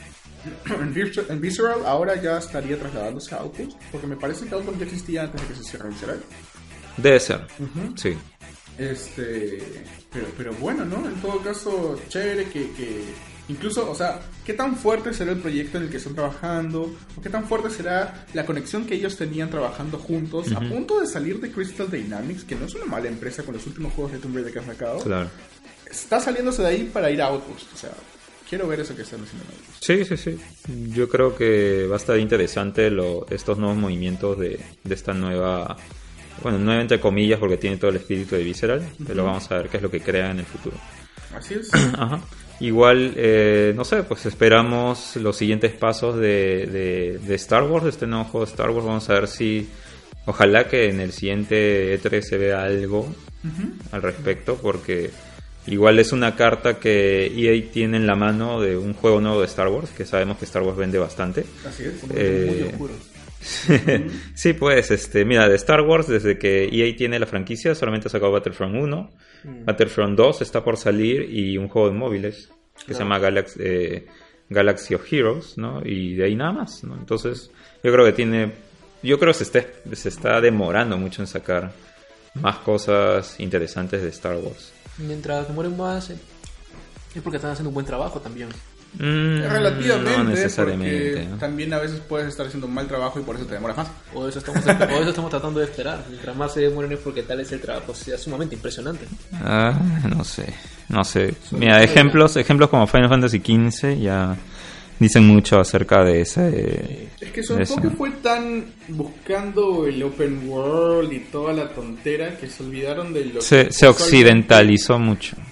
en, en Visceral ahora ya estaría trasladándose a Outpost, porque me parece que Outpost ya existía antes de que se cierre Visceral. Debe ser, uh-huh. sí. Este, pero, pero bueno, ¿no? En todo caso, chévere que, que incluso, o sea, ¿qué tan fuerte será el proyecto en el que están trabajando? ¿O qué tan fuerte será la conexión que ellos tenían trabajando juntos, uh-huh. a punto de salir de Crystal Dynamics, que no es una mala empresa con los últimos juegos de Tomb Raider que han sacado? Claro. Está saliéndose de ahí para ir a Outpost, o sea, quiero ver eso que están haciendo en Outpost. Sí, sí, sí. Yo creo que va a estar interesante lo, estos nuevos movimientos de, de esta nueva, bueno, nueva entre comillas, porque tiene todo el espíritu de Visceral, uh-huh. pero vamos a ver qué es lo que crea en el futuro. Así es. Ajá. Igual, eh, no sé, pues esperamos los siguientes pasos de, de, de Star Wars, de este nuevo juego de Star Wars. Vamos a ver si, ojalá que en el siguiente E tres se vea algo uh-huh. al respecto, porque igual es una carta que E A tiene en la mano de un juego nuevo de Star Wars, que sabemos que Star Wars vende bastante. Así es, eh, muy oscuros. Sí, pues, este, mira, de Star Wars, desde que E A tiene la franquicia, solamente ha sacado Battlefront uno, mm. Battlefront dos está por salir, y un juego de móviles que claro. se llama Galaxy, eh, Galaxy of Heroes, ¿no? Y de ahí nada más, ¿no? Entonces, yo creo que tiene, yo creo que se está, se está demorando mucho en sacar más cosas interesantes de Star Wars. Mientras demoren más, es porque están haciendo un buen trabajo también. Mm, Relativamente, no necesariamente, porque ¿no? también a veces puedes estar haciendo un mal trabajo y por eso te demoras más. O eso estamos, o eso estamos tratando de esperar. Mientras más se demoren es porque tal es el trabajo sea sumamente impresionante. Ah, no sé, no sé. Mira, ejemplos, ejemplos como Final Fantasy quince ya dicen mucho acerca de ese. Es que su enfoque fue tan buscando el open world y toda la tontera que se olvidaron de lo se, que se occidentalizó mucho.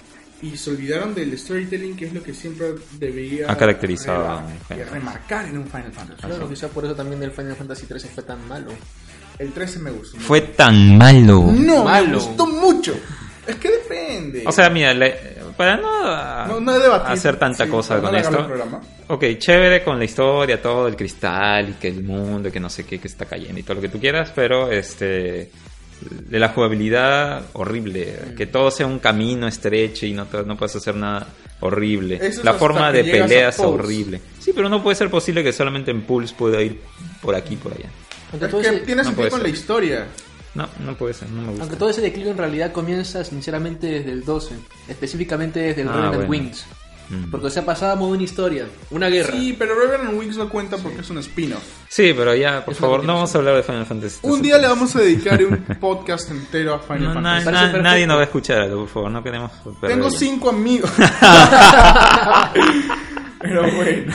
y se olvidaron del storytelling, que es lo que siempre debería ha caracterizado re- remarcar en un Final Fantasy. Claro, quizá por eso también el Final Fantasy trece fue tan malo. El trece me gustó. Fue tan malo. No, malo. me gustó mucho. Es que depende. O sea, mira, le- para no, no, no debatir, hacer tanta sí, cosa para no con alargar el esto. programa. Ok, chévere con la historia, todo el cristal y que el mundo, que no sé qué, que está cayendo y todo lo que tú quieras, pero este de la jugabilidad horrible, mm. que todo sea un camino estrecho y no, te, no puedes hacer nada horrible. Eso es la hasta forma que de llegas peleas a Pulse. horrible. Sí, pero no puede ser posible que solamente en Pulse pueda ir por aquí por allá. Aunque Es todo, que ese, tiene no sentido puede con ser. la historia. No, no puede ser, no me gusta. aunque todo ese declive en realidad comienza sinceramente desde el doce, específicamente desde el Ah, Revenant bueno. Wings. Mm. Porque o sea, pasábamos de una historia, una guerra. Sí, pero Revenant Wings no cuenta porque es un spin-off. Sí, pero ya, por Es una favor, no continuación. vamos a hablar de Final Fantasy. Un día le vamos a dedicar un podcast entero a Final No, na- Fantasy. Parece na- perfecto. nadie nos va a escuchar, por favor, no queremos perder Tengo ya. cinco amigos. Pero bueno.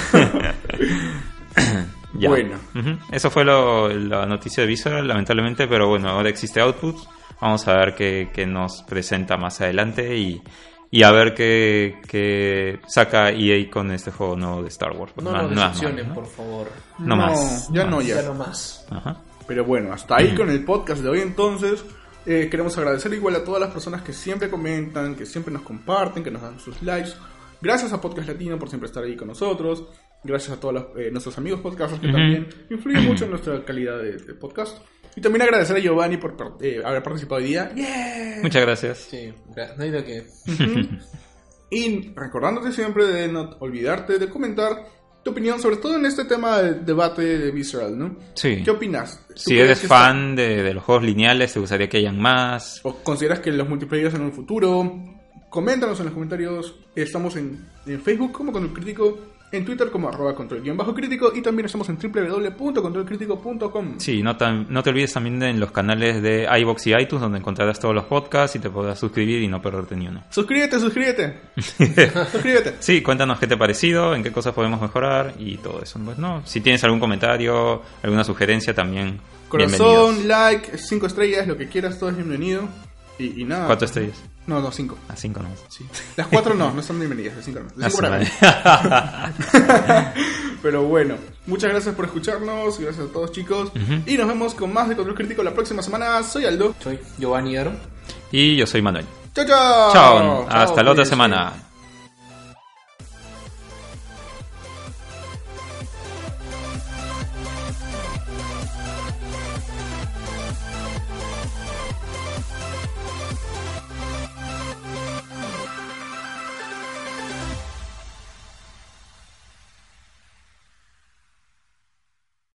Ya. Bueno. Ujú. Eso fue lo, la noticia de Visceral, lamentablemente, pero bueno, ahora existe Output. Vamos a ver qué, qué nos presenta más adelante y, y a ver qué, qué saca E A con este juego nuevo de Star Wars. No Ma- nos es malo, decepcionen, ¿no? por favor. No más. Ya No no, más. ya. Ya no más. Ajá. Pero bueno, hasta ahí con el podcast de hoy entonces. Eh, queremos agradecer igual a todas las personas que siempre comentan, que siempre nos comparten, que nos dan sus likes. Gracias a Podcast Latino por siempre estar ahí con nosotros. Gracias a todos los, eh, nuestros amigos podcasters que Ujú. también influyen mucho en nuestra calidad de, de podcast. Y también agradecer a Giovanni por eh, haber participado hoy día. ¡Yeah! Muchas gracias. Sí, gra- no hay de qué. Y recordándote siempre de no olvidarte de comentar tu opinión, sobre todo en este tema del debate de Visceral, ¿no? Sí. ¿Qué opinas? ¿Tú Si crees eres que fan de, de los juegos lineales, ¿te gustaría que hayan más? está- ¿O consideras que los multiplayer en un futuro? Coméntanos en los comentarios. Estamos en, en Facebook como Control Crítico, en Twitter como arroba control-crítico y también estamos en doble u doble u doble u punto control crítico punto com. Sí, no, tan- no te olvides también de en los canales de iVoox y iTunes, donde encontrarás todos los podcasts y te podrás suscribir y no perderte ni uno. Suscríbete, suscríbete. suscríbete. Sí, cuéntanos qué te ha parecido, en qué cosas podemos mejorar y todo eso. Pues, ¿no? Si tienes algún comentario, alguna sugerencia también, Corazón, bienvenidos. like, cinco estrellas, lo que quieras, todo es bienvenido. Y, y nada. ¿Cuatro estrellas? No, no, cinco. A cinco no. Sí. Las cuatro no, no son bienvenidas, las cinco no. Las Ah, cinco su para madre. acá. Pero bueno, muchas gracias por escucharnos, gracias a todos chicos. Ujú. Y nos vemos con más de Control Crítico la próxima semana. Soy Aldo. Soy Giovanni Aro. Y yo soy Manuel. Chao, chao. Chao, hasta la otra cuídense. semana.